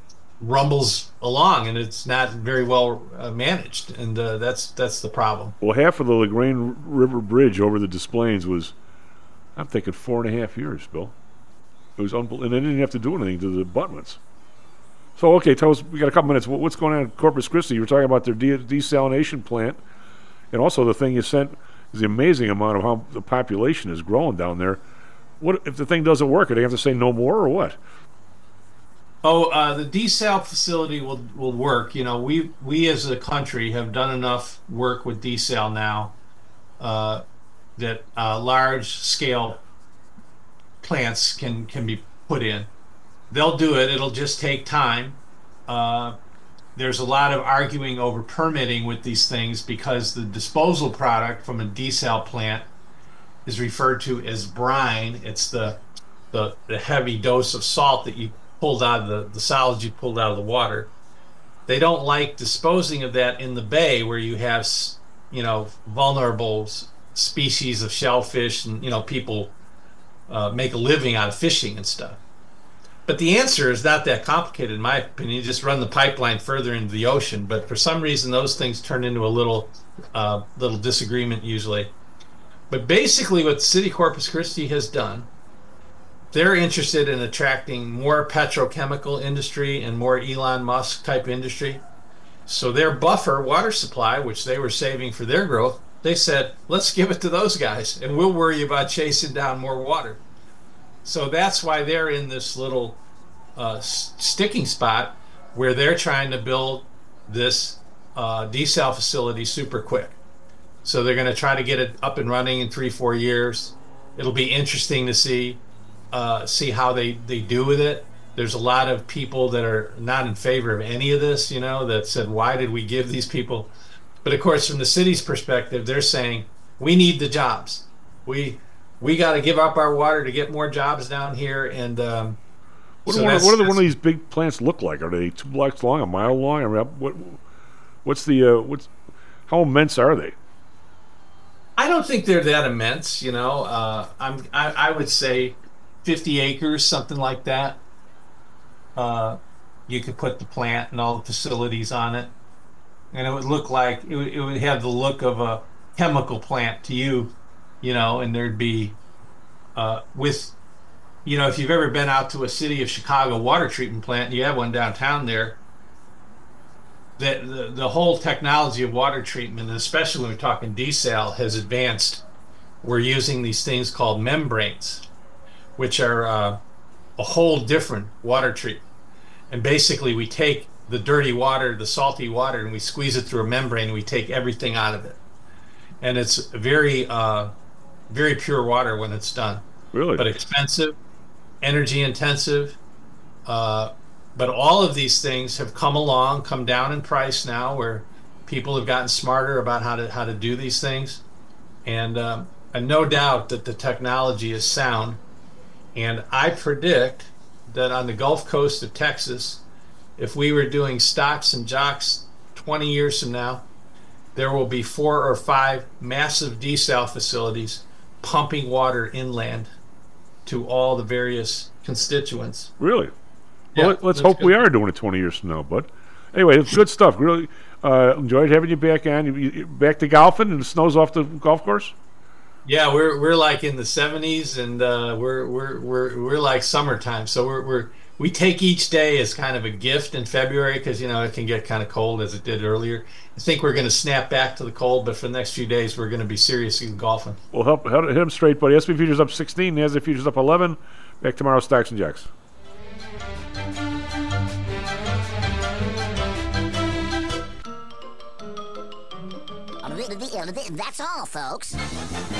rumbles along, and it's not very well uh, managed. And uh, that's that's the problem. Well, half of the LaGrange River Bridge over the Des Plaines was, I'm thinking, four and a half years, Bill. It was unbelievable, and they didn't have to do anything to the abutments. So, okay, tell us, we got a couple minutes. What's going on in Corpus Christi? You were talking about their de- desalination plant, And also the thing you sent is the amazing amount of how the population is growing down there. What if the thing doesn't work? Are they have to say no more or what? Oh, uh, the desal facility will will work. You know, we we as a country have done enough work with desal now uh, that uh, large scale plants can can be put in. They'll do it. It'll just take time. Uh, there's a lot of arguing over permitting with these things because the disposal product from a desal plant is referred to as brine. It's the the, the heavy dose of salt that you pulled out of the, the solids you pulled out of the water. They don't like disposing of that in the bay where you have, you know, vulnerable species of shellfish and, you know, people uh, make a living out of fishing and stuff. But the answer is not that complicated, in my opinion. You just run the pipeline further into the ocean. But for some reason, those things turn into a little, uh, little disagreement usually. But basically, what the city of Corpus Christi has done, they're interested in attracting more petrochemical industry and more Elon Musk type industry. So their buffer water supply, which they were saving for their growth, they said, let's give it to those guys, and we'll worry about chasing down more water. So that's why they're in this little uh, sticking spot where they're trying to build this uh, desal facility super quick. So they're going to try to get it up and running in three, four years. It'll be interesting to see uh, see how they, they do with it. There's a lot of people that are not in favor of any of this, you know, that said, why did we give these people? But of course, from the city's perspective, they're saying, we need the jobs. We we got to give up our water to get more jobs down here. And um, what, so do one, that's, what do that's, one of these big plants look like? Are they two blocks long, a mile long? I mean, what what's the uh, what's how immense are they? I don't think they're that immense. You know, uh, I'm I, I would say fifty acres, something like that. Uh, you could put the plant and all the facilities on it, and it would look like it would, it would have the look of a chemical plant to you, you know, and there'd be uh, with, you know, if you've ever been out to a city of Chicago water treatment plant, you have one downtown there. The, the, the whole technology of water treatment, and especially when we're talking desal, has advanced. We're using these things called membranes, which are uh, a whole different water treatment. And basically we take the dirty water, the salty water, and we squeeze it through a membrane and we take everything out of it. And it's very, uh, very pure water when it's done. Really? But expensive, energy intensive. Uh, but all of these things have come along, come down in price now, where people have gotten smarter about how to how to do these things. And, um, and no doubt that the technology is sound. And I predict that on the Gulf Coast of Texas, if we were doing stocks and jocks twenty years from now, there will be four or five massive desal facilities pumping water inland to all the various constituents. Really? Yeah, well, let's hope good. we are doing it twenty years from now, bud. Anyway, it's good stuff. Really uh, enjoyed having you back on. You, you, back to golfing, and the snow's off the golf course? Yeah, we're we're like in the seventies, and uh, we're we're we're we're like summertime. So we're we're we take each day as kind of a gift in February because you know it can get kind of cold as it did earlier. I think we're going to snap back to the cold, but for the next few days we're going to be seriously golfing. Well, help, help hit them straight, buddy. S and P futures up sixteen, NASDAQ futures up eleven. Back tomorrow, Stocks and Jacks. That's all, folks.